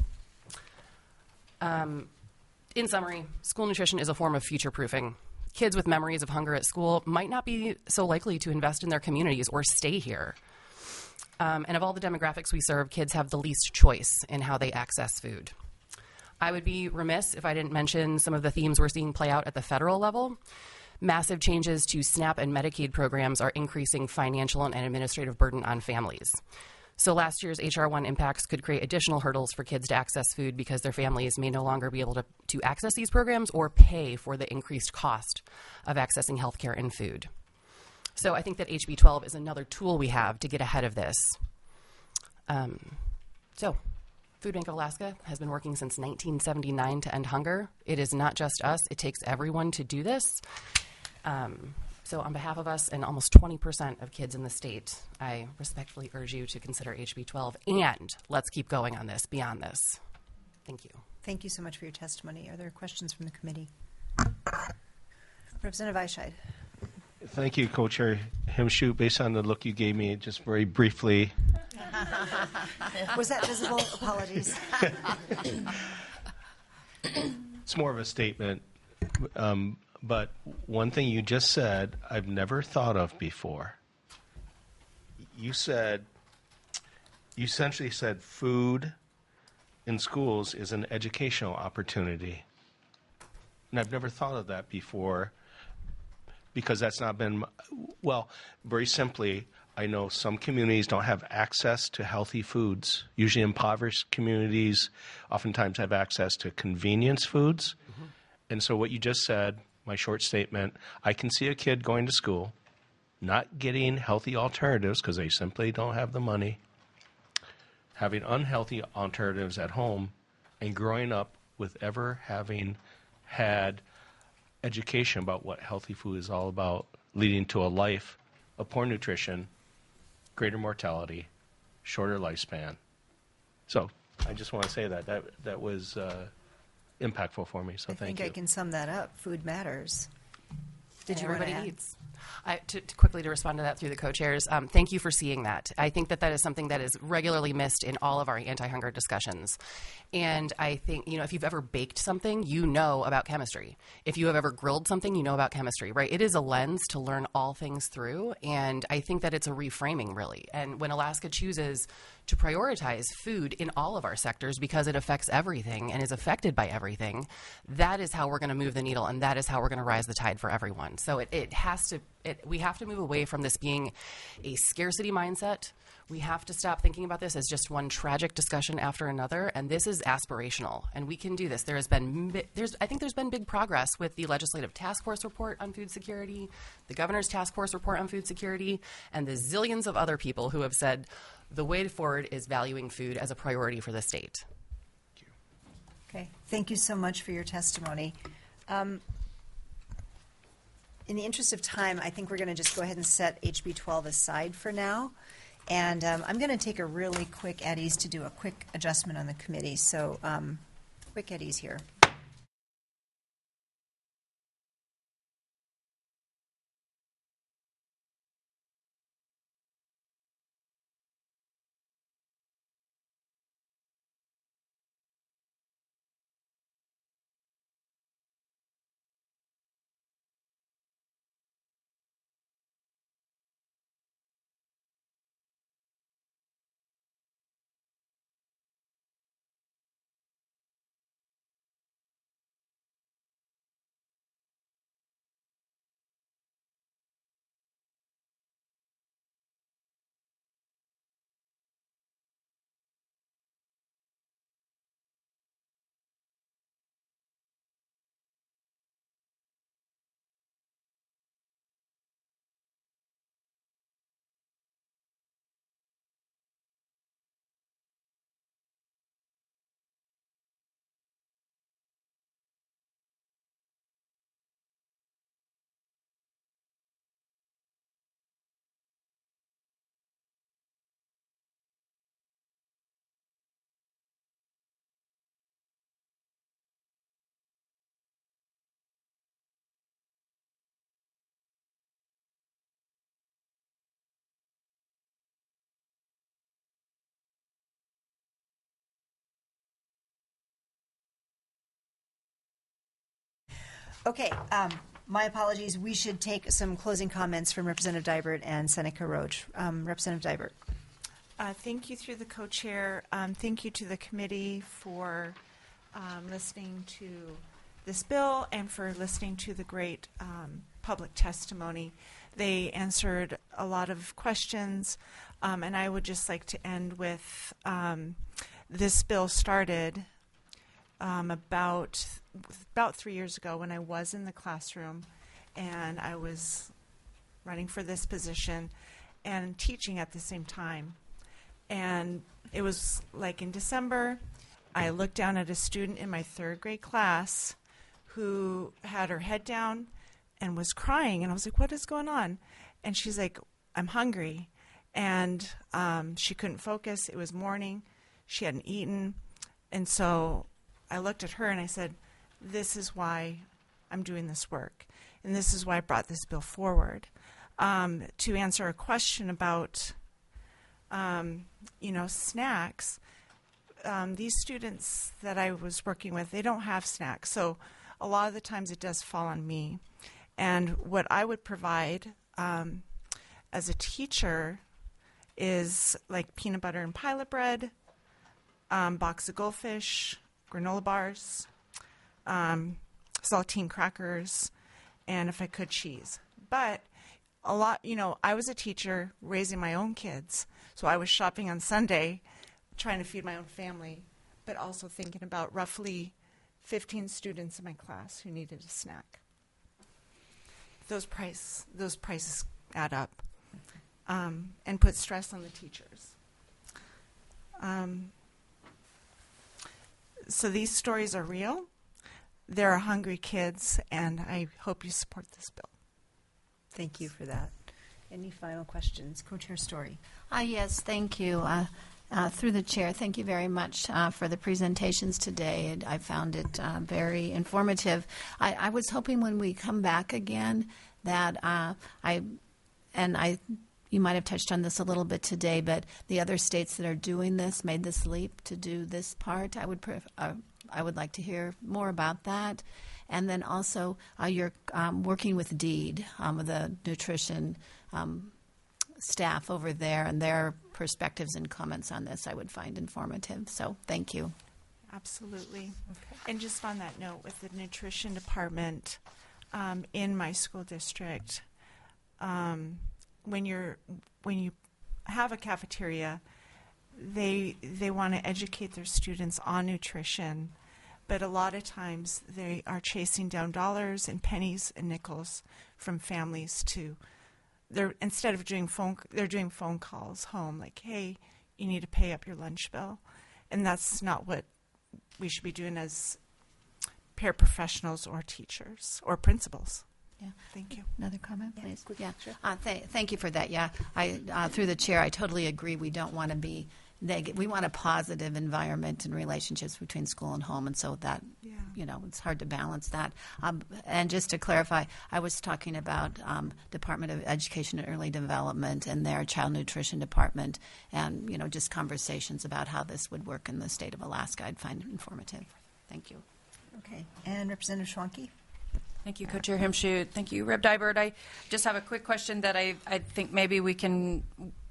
Um, in summary, school nutrition is a form of future-proofing. Kids with memories of hunger at school might not be so likely to invest in their communities or stay here. Um, and of all the demographics we serve, kids have the least choice in how they access food. I would be remiss if I didn't mention some of the themes we're seeing play out at the federal level. Massive changes to SNAP and Medicaid programs are increasing financial and administrative burden on families. So last year's H R one impacts could create additional hurdles for kids to access food because their families may no longer be able to, to access these programs or pay for the increased cost of accessing health care and food. So I think that H B twelve is another tool we have to get ahead of this. Um, so... Food Bank of Alaska has been working since nineteen seventy-nine to end hunger. It is not just us. It takes everyone to do this. Um, so on behalf of us and almost twenty percent of kids in the state, I respectfully urge you to consider H B twelve, and let's keep going on this, beyond this. Thank you. Thank you so much for your testimony. Are there questions from the committee? Representative Eichscheid. Thank you, Co-Chair Himschoot. Based on the look you gave me, just very briefly. Was that visible? Apologies. It's more of a statement. Um, but one thing you just said, I've never thought of before. You said, you essentially said food in schools is an educational opportunity. And I've never thought of that before, because that's not been, well, very simply, I know some communities don't have access to healthy foods. Usually impoverished communities oftentimes have access to convenience foods. Mm-hmm. And so what you just said, my short statement, I can see a kid going to school, not getting healthy alternatives because they simply don't have the money, having unhealthy alternatives at home, and growing up with ever having had education about what healthy food is all about, leading to a life of poor nutrition, greater mortality, shorter lifespan. So I just want to say that. That, that was uh, impactful for me, so I thank think you. I can sum that up. Food matters. Did you Everybody want to add? eats. I, to, to quickly to respond to that through the co-chairs, um, thank you for seeing that. I think that that is something that is regularly missed in all of our anti-hunger discussions. And I think, you know, if you've ever baked something, you know about chemistry. If you have ever grilled something, you know about chemistry, right? It is a lens to learn all things through. And I think that it's a reframing, really. And when Alaska chooses to prioritize food in all of our sectors because it affects everything and is affected by everything, that is how we're going to move the needle, and that is how we're going to rise the tide for everyone. So it, it has to, it, we have to move away from this being a scarcity mindset. We have to stop thinking about this as just one tragic discussion after another, and this is aspirational, and we can do this. There has been, there's, I think there's been big progress with the Legislative Task Force report on food security, the Governor's Task Force report on food security, and the zillions of other people who have said the way forward is valuing food as a priority for the state. Okay, thank you so much for your testimony. Um, in the interest of time, I think we're going to just go ahead and set H B twelve aside for now. And um, I'm going to take a really quick at ease to do a quick adjustment on the committee. So um, quick at ease here. Okay, um, my apologies. We should take some closing comments from Representative Dybert and Seneca Roach. Um, Representative Dybert. Uh, thank you through the co-chair. Um, thank you to the committee for um, listening to this bill and for listening to the great um, public testimony. They answered a lot of questions, um, and I would just like to end with um, this bill started um, about about three years ago when I was in the classroom and I was running for this position and teaching at the same time. And it was like in December, I looked down at a student in my third grade class who had her head down and was crying. And I was like, what is going on? And she's like, I'm hungry. And um, she couldn't focus. It was morning. She hadn't eaten. And so I looked at her and I said, this is why I'm doing this work. And this is why I brought this bill forward. Um, to answer a question about, um, you know, snacks, um, these students that I was working with, they don't have snacks. So a lot of the times it does fall on me. And what I would provide um, as a teacher is like peanut butter and pilot bread, um, box of Goldfish, granola bars, um, saltine crackers, and if I could, cheese. But a lot, you know, I was a teacher raising my own kids, so I was shopping on Sunday, trying to feed my own family, but also thinking about roughly fifteen students in my class who needed a snack. Those price, those prices add up, um, and put stress on the teachers. Um, so these stories are real. There are hungry kids, and I hope you support this bill. Thank you for that. Any final questions? Co-Chair Story. Uh, yes, thank you. Uh, uh, through the chair, thank you very much uh, for the presentations today. And I found it uh, very informative. I, I was hoping when we come back again that uh, I, and I, you might have touched on this a little bit today, but the other states that are doing this, made this leap to do this part, I would, pref- uh, I would like to hear more about that. And then also, uh, you're um, working with DEED, um, with the nutrition um, staff over there, and their perspectives and comments on this I would find informative. So thank you. Absolutely. Okay. And just on that note, with the nutrition department um, in my school district, um, when you're when you have a cafeteria, they they want to educate their students on nutrition. But a lot of times they are chasing down dollars and pennies and nickels from families to, they're instead of doing phone, they're doing phone calls home like, hey, you need to pay up your lunch bill. And that's not what we should be doing as paraprofessionals or teachers or principals. Yeah. Thank you. Another comment, please? Yeah. Yeah. Uh, th- thank you for that. Yeah, I uh, through the chair, I totally agree. We don't want to be negative. We want a positive environment and relationships between school and home, and so that Yeah. you know it's hard to balance that. Um, and just to clarify, I was talking about um, Department of Education and Early Development and their child nutrition department, and you know just conversations about how this would work in the state of Alaska. I'd find informative. Thank you. Okay. And Representative Schwanke. Thank you, Co-Chair Himshoot. Thank you, Rep Dybert. I just have a quick question that I, I think maybe we can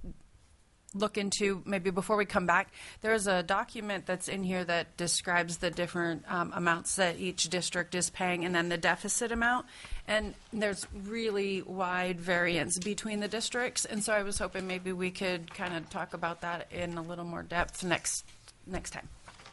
look into maybe before we come back. There's a document that's in here that describes the different um, amounts that each district is paying and then the deficit amount. And there's really wide variance between the districts. And so I was hoping maybe we could kind of talk about that in a little more depth next next time.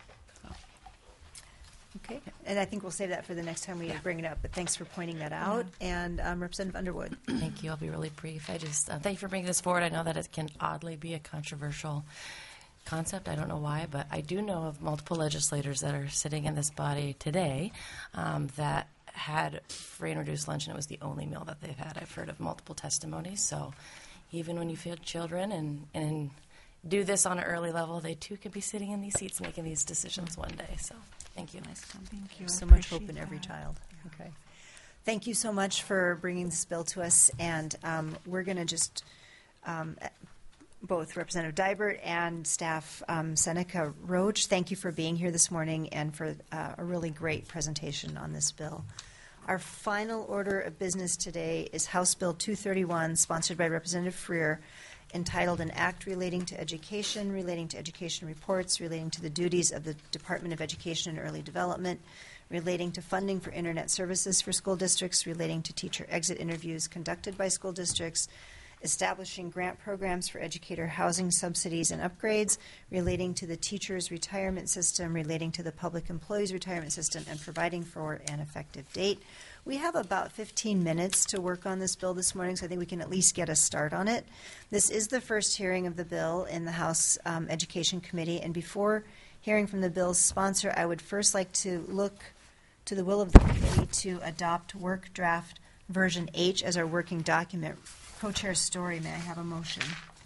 Okay, and I think we'll save that for the next time we bring it up, but thanks for pointing that out. And um, Representative Underwood. Thank you. I'll be really brief. I just uh, thank you for bringing this forward. I know that it can oddly be a controversial concept. I don't know why, but I do know of multiple legislators that are sitting in this body today um, that had free and reduced lunch, and it was the only meal that they've had. I've heard of multiple testimonies. So even when you feed children and, and do this on an early level, they too could be sitting in these seats making these decisions one day. So thank you. Nice. Thank you. So I much hope in appreciate every that. child. Okay. Thank you so much for bringing this bill to us. And um, we're going to just, um, both Representative Dybert and staff um, Seneca Roach, thank you for being here this morning and for uh, a really great presentation on this bill. Our final order of business today is House Bill two thirty-one, sponsored by Representative Freer, entitled An Act Relating to Education, Relating to Education Reports, Relating to the Duties of the Department of Education and Early Development, Relating to Funding for Internet Services for School Districts, Relating to Teacher Exit Interviews conducted by school districts, Establishing Grant Programs for Educator Housing Subsidies and Upgrades, Relating to the Teachers Retirement System, Relating to the Public Employees Retirement System, and Providing for an Effective Date. We have about fifteen minutes to work on this bill this morning, so I think we can at least get a start on it. This is the first hearing of the bill in the House um, Education Committee, and before hearing from the bill's sponsor, I would first like to look to the will of the committee to adopt Work Draft Version H as our working document. Co-Chair Story, may I have a motion?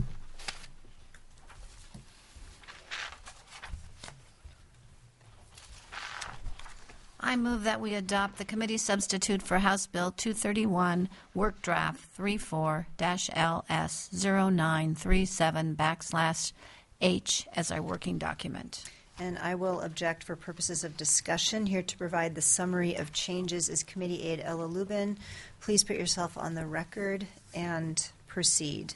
I move that we adopt the committee substitute for House Bill two thirty-one, Work Draft thirty-four L S zero nine three seven backslash H as our working document. And I will object for purposes of discussion. Here to provide the summary of changes is Committee Aide Ella Lubin. Please put yourself on the record and proceed.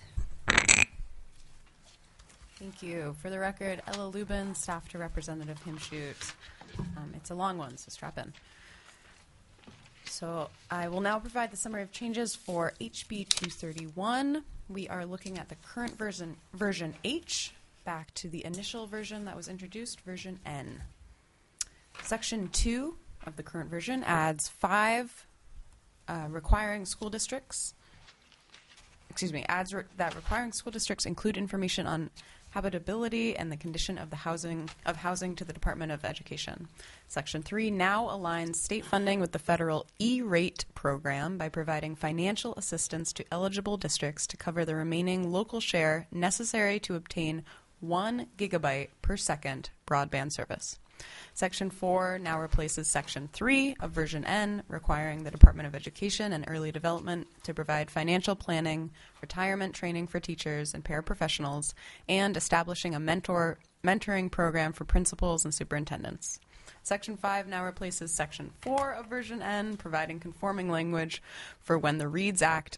Thank you. For the record, Ella Lubin, staff to Representative Himshoot. Um, it's a long one, so strap in. So I will now provide the summary of changes for H B two thirty-one. We are looking at the current version, version H, back to the initial version that was introduced, version N. Section two of the current version adds five uh, requiring school districts, excuse me, adds re- that requiring school districts include information on habitability and the condition of the housing of housing to the Department of Education. Section three now aligns state funding with the federal E-rate program by providing financial assistance to eligible districts to cover the remaining local share necessary to obtain one gigabyte per second broadband service. Section four now replaces Section three of version N, requiring the Department of Education and Early Development to provide financial planning, retirement training for teachers and paraprofessionals, and establishing a mentor mentoring program for principals and superintendents. Section five now replaces Section four of version N, providing conforming language for when the READS Act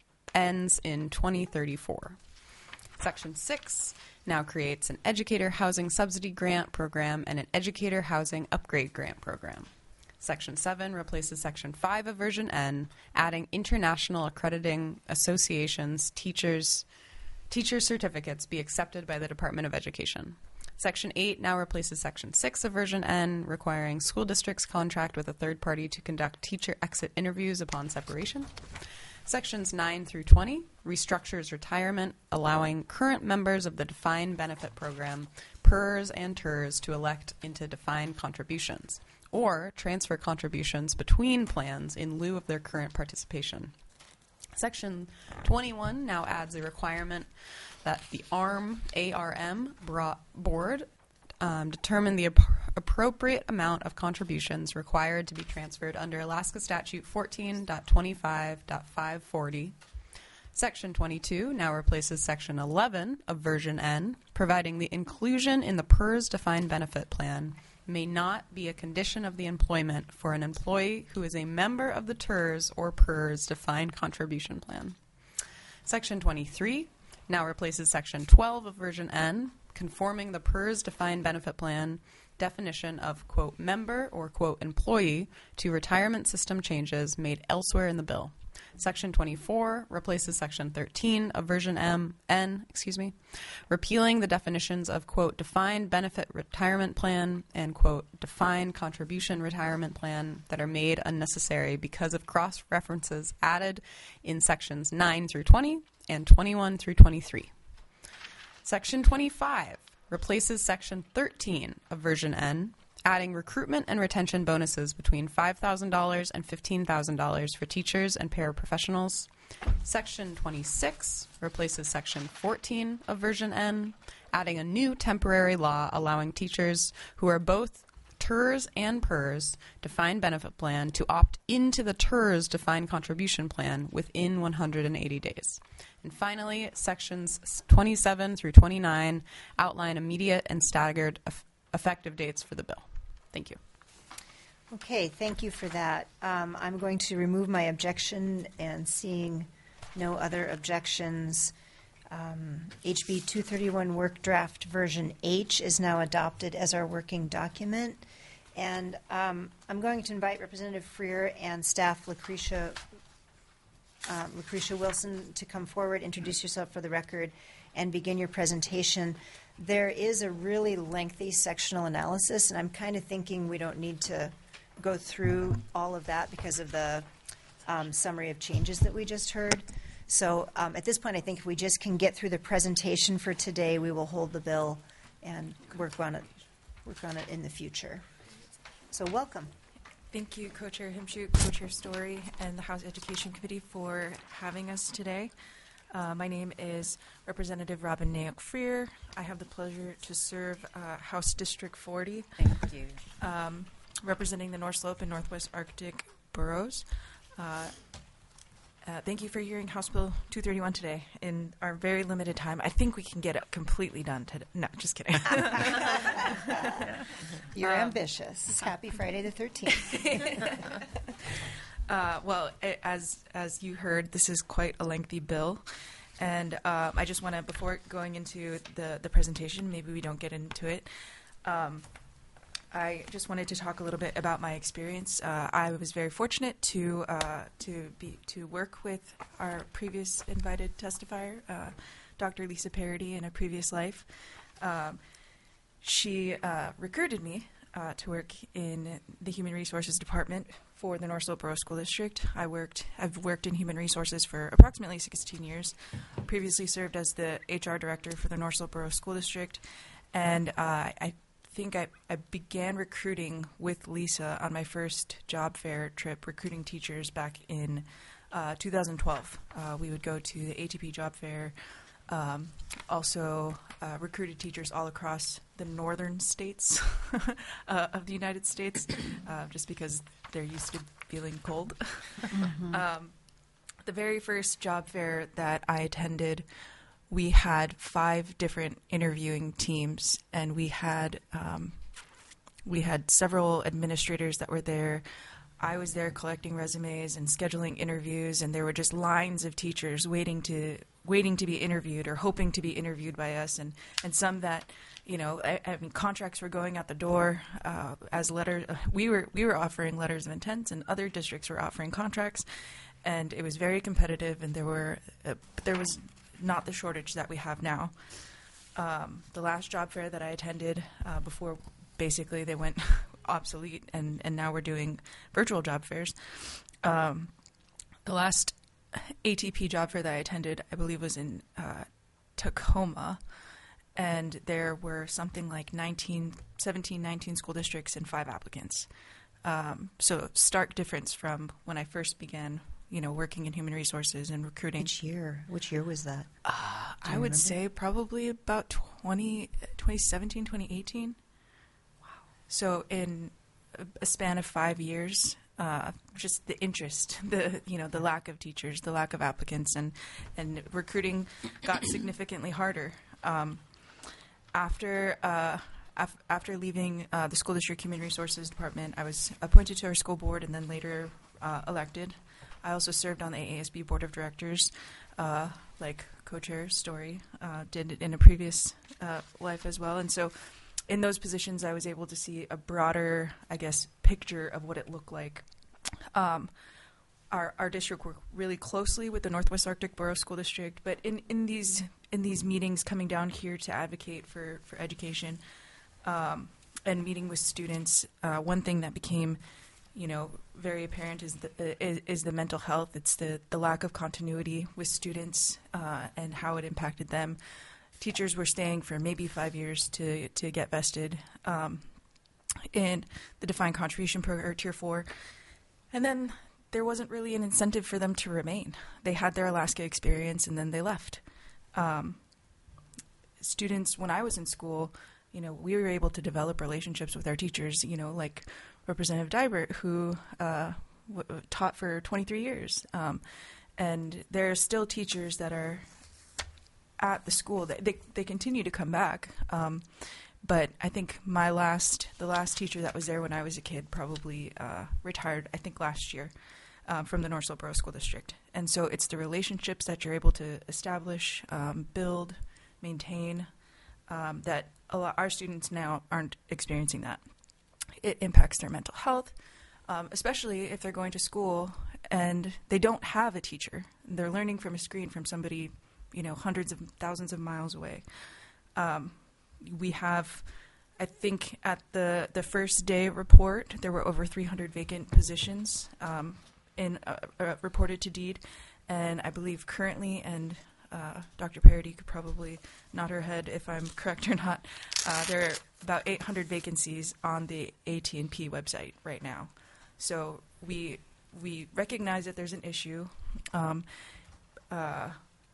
ends in twenty thirty-four. Section six now creates an Educator Housing Subsidy Grant Program and an Educator Housing Upgrade Grant Program. Section seven replaces Section five of version N, adding international accrediting associations, teachers, teacher certificates be accepted by the Department of Education. Section eight now replaces Section six of version N, requiring school districts contract with a third party to conduct teacher exit interviews upon separation. Sections nine through twenty restructures retirement, allowing current members of the defined benefit program, P E R S and T E R S, to elect into defined contributions, or transfer contributions between plans in lieu of their current participation. Section twenty-one now adds a requirement that the A R M, A R M bro- board um, determine the ap- appropriate amount of contributions required to be transferred under Alaska Statute fourteen point twenty-five point five forty. Section twenty-two now replaces Section eleven of version N, providing the inclusion in the P E R S defined benefit plan may not be a condition of the employment for an employee who is a member of the T E R S or P E R S defined contribution plan. Section twenty-three now replaces Section twelve of version N, conforming the P E R S defined benefit plan definition of, quote, member or, quote, employee to retirement system changes made elsewhere in the bill. Section twenty-four replaces Section thirteen of version M, N, excuse me, repealing the definitions of, quote, defined benefit retirement plan and, quote, defined contribution retirement plan that are made unnecessary because of cross-references added in Sections nine through twenty and twenty-one through twenty-three. Section twenty-five replaces Section thirteen of version N, adding recruitment and retention bonuses between five thousand dollars and fifteen thousand dollars for teachers and paraprofessionals. Section twenty-six replaces Section fourteen of version N, adding a new temporary law allowing teachers who are both T E R S and P E R S defined benefit plan to opt into the T E R S defined contribution plan within one hundred eighty days. And finally, Sections twenty-seven through twenty-nine outline immediate and staggered eff- effective dates for the bill. Thank you. Okay, thank you for that. Um, I'm going to remove my objection, and seeing no other objections, um, H B two thirty-one Work Draft Version H is now adopted as our working document. And um, I'm going to invite Representative Freer and staff Lucretia, uh, Lucretia Wilson to come forward, introduce yourself for the record, and begin your presentation. There is a really lengthy sectional analysis, and I'm kind of thinking we don't need to go through all of that because of the um, summary of changes that we just heard. So um, at this point, I think if we just can get through the presentation for today, we will hold the bill and work on it, work on it in the future. So welcome. Thank you, Co-Chair Himshoot, Co-Chair Story, and the House Education Committee for having us today. Uh, my name is Representative Robin Naok Freer. I have the pleasure to serve uh, House District forty. Thank you. Um, representing the North Slope and Northwest Arctic boroughs. Uh, uh, thank you for hearing House Bill two thirty-one today in our very limited time. I think we can get it completely done today. No, just kidding. You're um, ambitious. Happy Friday the thirteenth. Uh, well, it, as as you heard, this is quite a lengthy bill, and uh, I just want to, before going into the, the presentation, maybe we don't get into it. Um, I just wanted to talk a little bit about my experience. Uh, I was very fortunate to uh, to be to work with our previous invited testifier, uh, Doctor Lisa Parody, in a previous life. Um, she uh, recruited me uh, to work in the Human Resources Department for the North Slope Borough School District. I worked. I've worked in human resources for approximately sixteen years. Previously served as the H R director for the North Slope Borough School District, and uh, I. I think I, I began recruiting with Lisa on my first job fair trip, recruiting teachers back in uh, two thousand twelve. Uh, we would go to the A T P job fair, um, also uh, recruited teachers all across the northern states uh, of the United States, uh, just because they're used to feeling cold. Mm-hmm. um, the very first job fair that I attended, we had five different interviewing teams, and we had um, we had several administrators that were there. I was there collecting resumes and scheduling interviews, and there were just lines of teachers waiting to waiting to be interviewed or hoping to be interviewed by us, and, and some that, you know, I, I mean, contracts were going out the door uh, as letters. Uh, we were we were offering letters of intent, and other districts were offering contracts, and it was very competitive, and there were uh, there was. not the shortage that we have now. Um, the last job fair that I attended uh, before basically they went obsolete, and, and now we're doing virtual job fairs. Um, the last A T P job fair that I attended, I believe, was in uh, Tacoma, and there were something like nineteen, seventeen, nineteen school districts and five applicants. Um, so stark difference from when I first began, you know, working in human resources and recruiting. Which year? Which year was that? Uh, I would remember? say probably about twenty, twenty seventeen, twenty eighteen. Wow. So in a span of five years, uh, just the interest, the, you know, the lack of teachers, the lack of applicants, and, and recruiting got significantly harder. Um, after, uh, af- after leaving uh, the school district human resources department, I was appointed to our school board and then later uh, elected. I also served on the A A S B board of directors, uh, like co-chair Story uh, did in a previous uh, life as well. And so in those positions, I was able to see a broader, I guess, picture of what it looked like. Um, our, our district worked really closely with the Northwest Arctic Borough School District, but in, in these in these meetings coming down here to advocate for, for education um, and meeting with students, uh, one thing that became you know, very apparent is the, uh, is, is the mental health. It's the, the lack of continuity with students uh, and how it impacted them. Teachers were staying for maybe five years to, to get vested um, in the defined contribution program, or Tier four. And then there wasn't really an incentive for them to remain. They had their Alaska experience and then they left. Um, students, when I was in school, you know, we were able to develop relationships with our teachers, you know, like Representative Dybert, who uh, w- taught for twenty-three years. Um, and there are still teachers that are at the school. They, they, they continue to come back. Um, but I think my last, the last teacher that was there when I was a kid probably uh, retired, I think last year, um, from the North Slope Borough School District. And so it's the relationships that you're able to establish, um, build, maintain, um, that a lot, our students now aren't experiencing that. It impacts their mental health, um, especially if they're going to school and they don't have a teacher. They're learning from a screen from somebody, you know, hundreds of thousands of miles away. Um, we have, I think, at the, the first day report, there were over three hundred vacant positions um, in uh, uh, reported to DEED, and I believe currently, and Uh, Doctor Parody could probably nod her head if I'm correct or not. Uh, there are about eight hundred vacancies on the A T and P website right now. So we we recognize that there's an issue. Um, uh,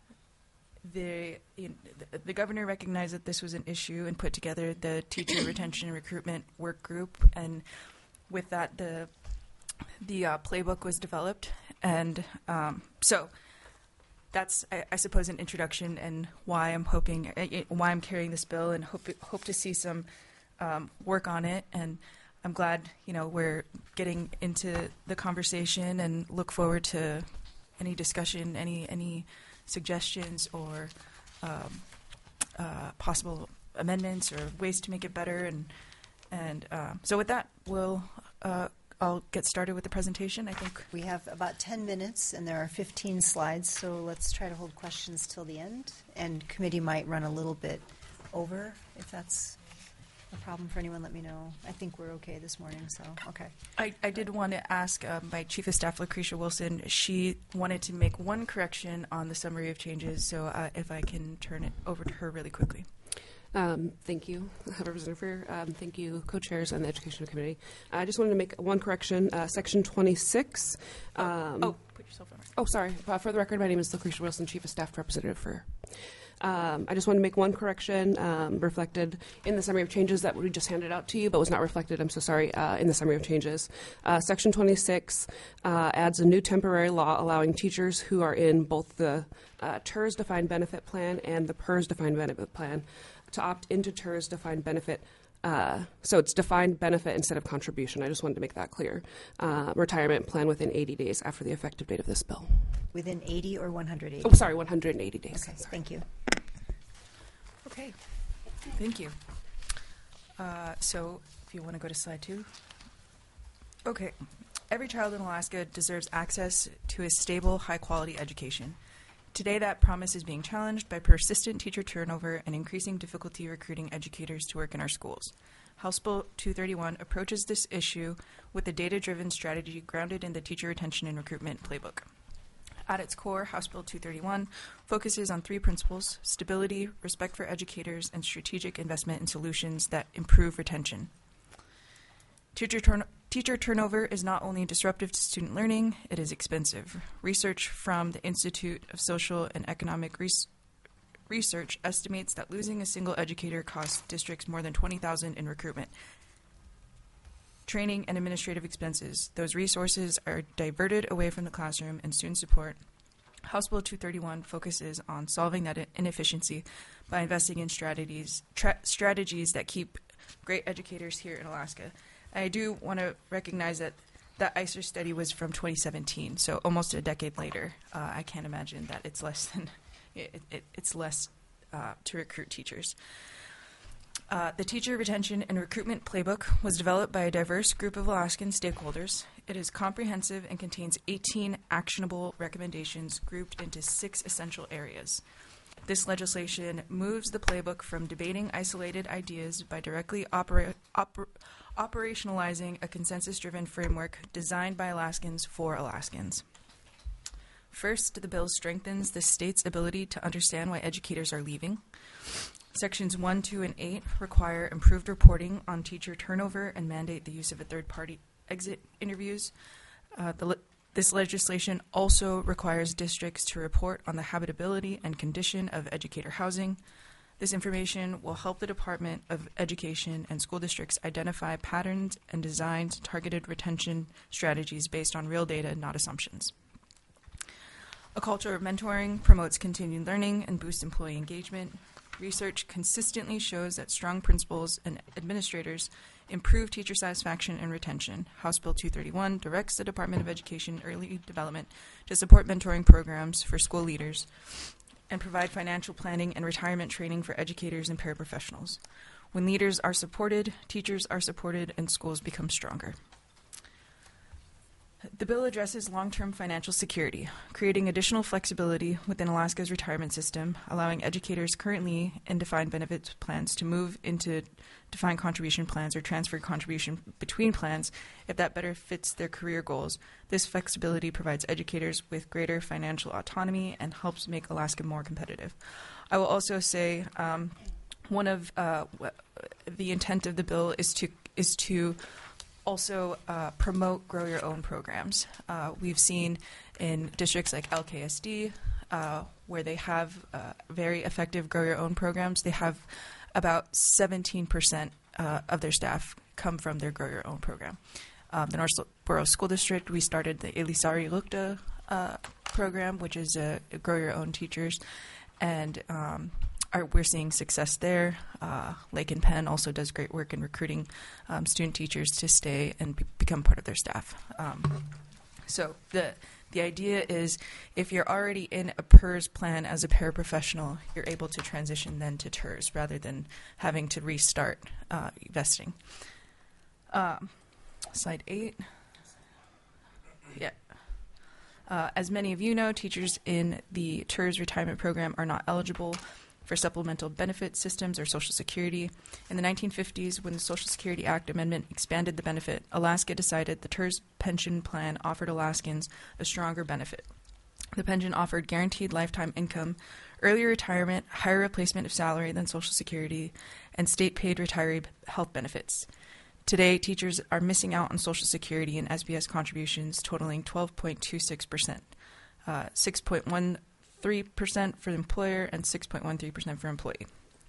the, you know, the the governor recognized that this was an issue and put together the teacher retention and recruitment work group. And with that, the the uh, playbook was developed. And um, so. That's, I, I suppose, an introduction and why I'm hoping, uh, why I'm carrying this bill, and hope hope to see some um, work on it. And I'm glad, you know, we're getting into the conversation, and look forward to any discussion, any any suggestions or um, uh, possible amendments or ways to make it better. And And uh, so with that, we'll, uh, I'll get started with the presentation. I think We have about ten minutes, and there are fifteen slides, so let's try to hold questions till the end. And committee might run a little bit over. If that's a problem for anyone, let me know. I think we're okay this morning, so, okay. I, I did want to ask um, my Chief of Staff, Lucretia Wilson, she wanted to make one correction on the summary of changes, so uh, if I can turn it over to her really quickly. Um, thank you, Representative Freer. Um, thank you, co-chairs and the Education Committee. I just wanted to make one correction. Uh, section twenty-six. Um, oh, put yourself on. Oh, sorry. Uh, for the record, my name is Lucretia Wilson, Chief of Staff, Representative Freer. Um, I just wanted to make one correction um, reflected in the summary of changes that we just handed out to you, but was not reflected, I'm so sorry, uh, in the summary of changes. Uh, Section twenty-six uh, adds a new temporary law allowing teachers who are in both the uh, T E R S defined benefit plan and the P E R S defined benefit plan to opt into T E R S defined benefit. Uh, so it's defined benefit instead of contribution. I just wanted to make that clear. Uh, retirement plan within eighty days after the effective date of this bill. Within eighty or one hundred eighty? Oh, sorry, one hundred eighty days. Okay, sorry. thank you. Okay, thank you. Uh, so if you want to go to slide two. Okay, every child in Alaska deserves access to a stable, high-quality education. Today, that promise is being challenged by persistent teacher turnover and increasing difficulty recruiting educators to work in our schools. House Bill two thirty-one approaches this issue with a data-driven strategy grounded in the Teacher Retention and Recruitment Playbook. At its core, House Bill two thirty-one focuses on three principles: stability, respect for educators, and strategic investment in solutions that improve retention. Teacher, turn- teacher turnover is not only disruptive to student learning, it is expensive. Research from the Institute of Social and Economic Res- Research estimates that losing a single educator costs districts more than twenty thousand dollars in recruitment, training, and administrative expenses. Those resources are diverted away from the classroom and student support. House Bill two thirty-one focuses on solving that inefficiency by investing in strategies tra- strategies that keep great educators here in Alaska. I do want to recognize that that I C E R study was from twenty seventeen, so almost a decade later. Uh, I can't imagine that it's less than it, it, it's less uh, to recruit teachers. Uh, the Teacher Retention and Recruitment Playbook was developed by a diverse group of Alaskan stakeholders. It is comprehensive and contains eighteen actionable recommendations grouped into six essential areas. This legislation moves the playbook from debating isolated ideas by directly opera- oper- operationalizing a consensus-driven framework designed by Alaskans for Alaskans. First, the bill strengthens the state's ability to understand why educators are leaving. Sections one, two, and eight require improved reporting on teacher turnover and mandate the use of a third-party exit interviews. Uh, the le- this legislation also requires districts to report on the habitability and condition of educator housing. This information will help the Department of Education and school districts identify patterns and design targeted retention strategies based on real data, not assumptions. A culture of mentoring promotes continued learning and boosts employee engagement. Research consistently shows that strong principals and administrators improve teacher satisfaction and retention. House Bill two thirty-one directs the Department of Education Early Development to support mentoring programs for school leaders and provide financial planning and retirement training for educators and paraprofessionals. When leaders are supported, teachers are supported, and schools become stronger. The bill addresses long-term financial security, creating additional flexibility within Alaska's retirement system, allowing educators currently in defined benefit plans to move into defined contribution plans or transfer contribution between plans if that better fits their career goals. This flexibility provides educators with greater financial autonomy and helps make Alaska more competitive. I will also say um, one of uh, the intent of the bill is to is to also uh, promote grow your own programs. Uh, we've seen in districts like L K S D uh, where they have uh, very effective grow your own programs. They have about seventeen percent uh, of their staff come from their grow your own program. Um, the Northborough School District, we started the Elisari Lukta uh, program, which is a, a grow your own teachers, and um, Are, we're seeing success there. Uh, Lake and Penn also does great work in recruiting um, student teachers to stay and be, become part of their staff. Um, so the the idea is if you're already in a P E R S plan as a paraprofessional, you're able to transition then to T E R S rather than having to restart uh, vesting. Um, slide eight. Yeah. Uh, as many of you know, teachers in the T E R S retirement program are not eligible for supplemental benefit systems or Social Security. In the nineteen fifties, when the Social Security Act amendment expanded the benefit, Alaska decided the T E R S pension plan offered Alaskans a stronger benefit. The pension offered guaranteed lifetime income, early retirement, higher replacement of salary than Social Security, and state-paid retiree health benefits. Today, teachers are missing out on Social Security and S B S contributions totaling twelve point two six percent, uh, six point one three percent for the employer and six point one three percent for employee.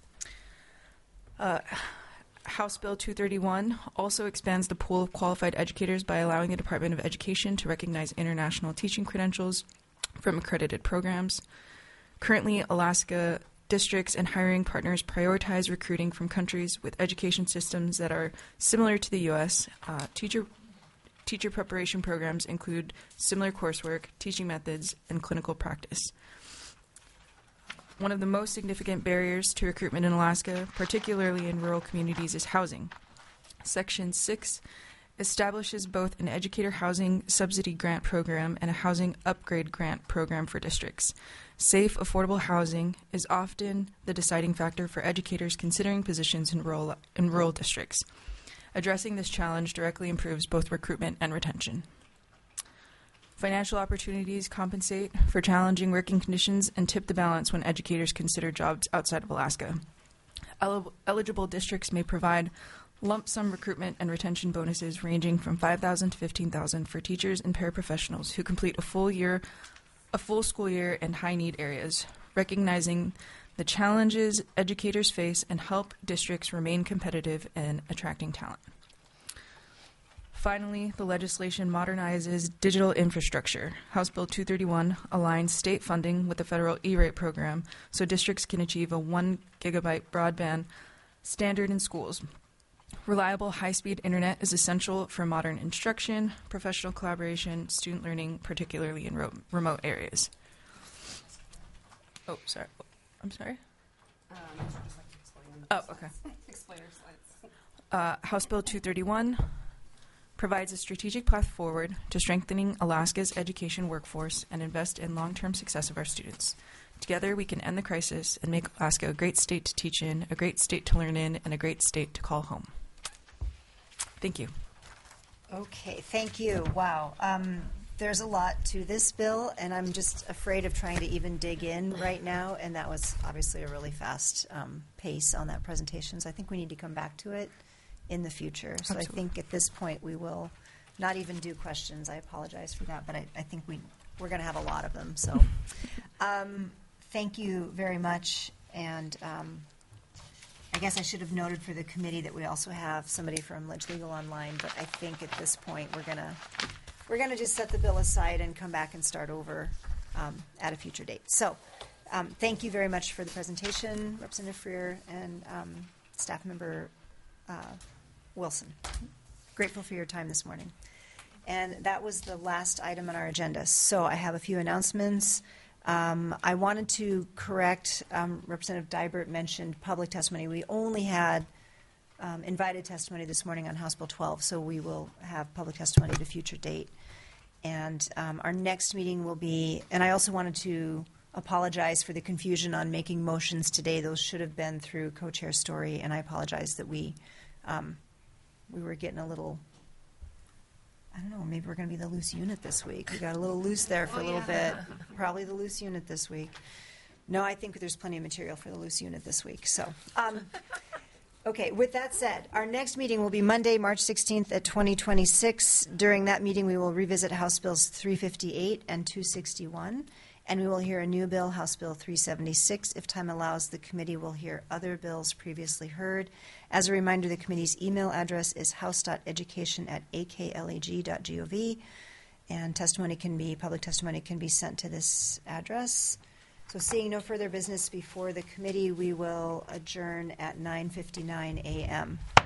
Uh, House Bill two thirty-one also expands the pool of qualified educators by allowing the Department of Education to recognize international teaching credentials from accredited programs. Currently, Alaska districts and hiring partners prioritize recruiting from countries with education systems that are similar to the U S. Uh, teacher teacher preparation programs include similar coursework, teaching methods, and clinical practice. One of the most significant barriers to recruitment in Alaska, particularly in rural communities, is housing. Section six establishes both an educator housing subsidy grant program and a housing upgrade grant program for districts. Safe, affordable housing is often the deciding factor for educators considering positions in rural, in rural districts. Addressing this challenge directly improves both recruitment and retention. Financial opportunities compensate for challenging working conditions and tip the balance when educators consider jobs outside of Alaska. El- eligible districts may provide lump sum recruitment and retention bonuses ranging from five thousand dollars to fifteen thousand dollars for teachers and paraprofessionals who complete a full year, a full school year in high-need areas, recognizing the challenges educators face and help districts remain competitive in attracting talent. Finally, the legislation modernizes digital infrastructure. House Bill two thirty-one aligns state funding with the federal E-rate program so districts can achieve a one gigabyte broadband standard in schools. Reliable high-speed internet is essential for modern instruction, professional collaboration, student learning, particularly in ro- remote areas. Oh, sorry. I'm sorry? Um, just like to explain Oh, okay. Explainer slides. Uh, House Bill two thirty-one provides a strategic path forward to strengthening Alaska's education workforce and invest in long-term success of our students. Together, we can end the crisis and make Alaska a great state to teach in, a great state to learn in, and a great state to call home. Thank you. Okay, thank you. Wow. Um, there's a lot to this bill, and I'm just afraid of trying to even dig in right now, and that was obviously a really fast um, pace on that presentation, so I think we need to come back to it in the future. So Absolutely. I think at this point we will not even do questions. I apologize for that, but I, I think we, we're going to have a lot of them. So um, thank you very much, and um, I guess I should have noted for the committee that we also have somebody from Ledge Legal online, but I think at this point we're gonna we're gonna just set the bill aside and come back and start over um, at a future date. So, um, thank you very much for the presentation, Representative Freer and um, Staff Member uh, Wilson. Grateful for your time this morning. And that was the last item on our agenda. So I have a few announcements. Um, I wanted to correct, um, Representative Dybert mentioned public testimony. We only had um, invited testimony this morning on House Bill twelve, so we will have public testimony at a future date. And um, our next meeting will be, and I also wanted to apologize for the confusion on making motions today. Those should have been through Co-Chair Story, and I apologize that we, um, we were getting a little, I don't know, maybe we're going to be the loose unit this week. We got a little loose there for Oh, a little yeah. bit. Probably the loose unit this week. No, I think there's plenty of material for the loose unit this week. So, um, okay, with that said, our next meeting will be Monday, March sixteenth at twenty twenty-six. During that meeting, we will revisit House Bills three fifty-eight and two sixty-one, and we will hear a new bill, House Bill three seventy-six. If time allows, the committee will hear other bills previously heard. As a reminder, the committee's email address is house dot education at a k lag dot gov, and testimony can be, public testimony can be sent to this address. So seeing no further business before the committee, we will adjourn at nine fifty-nine a m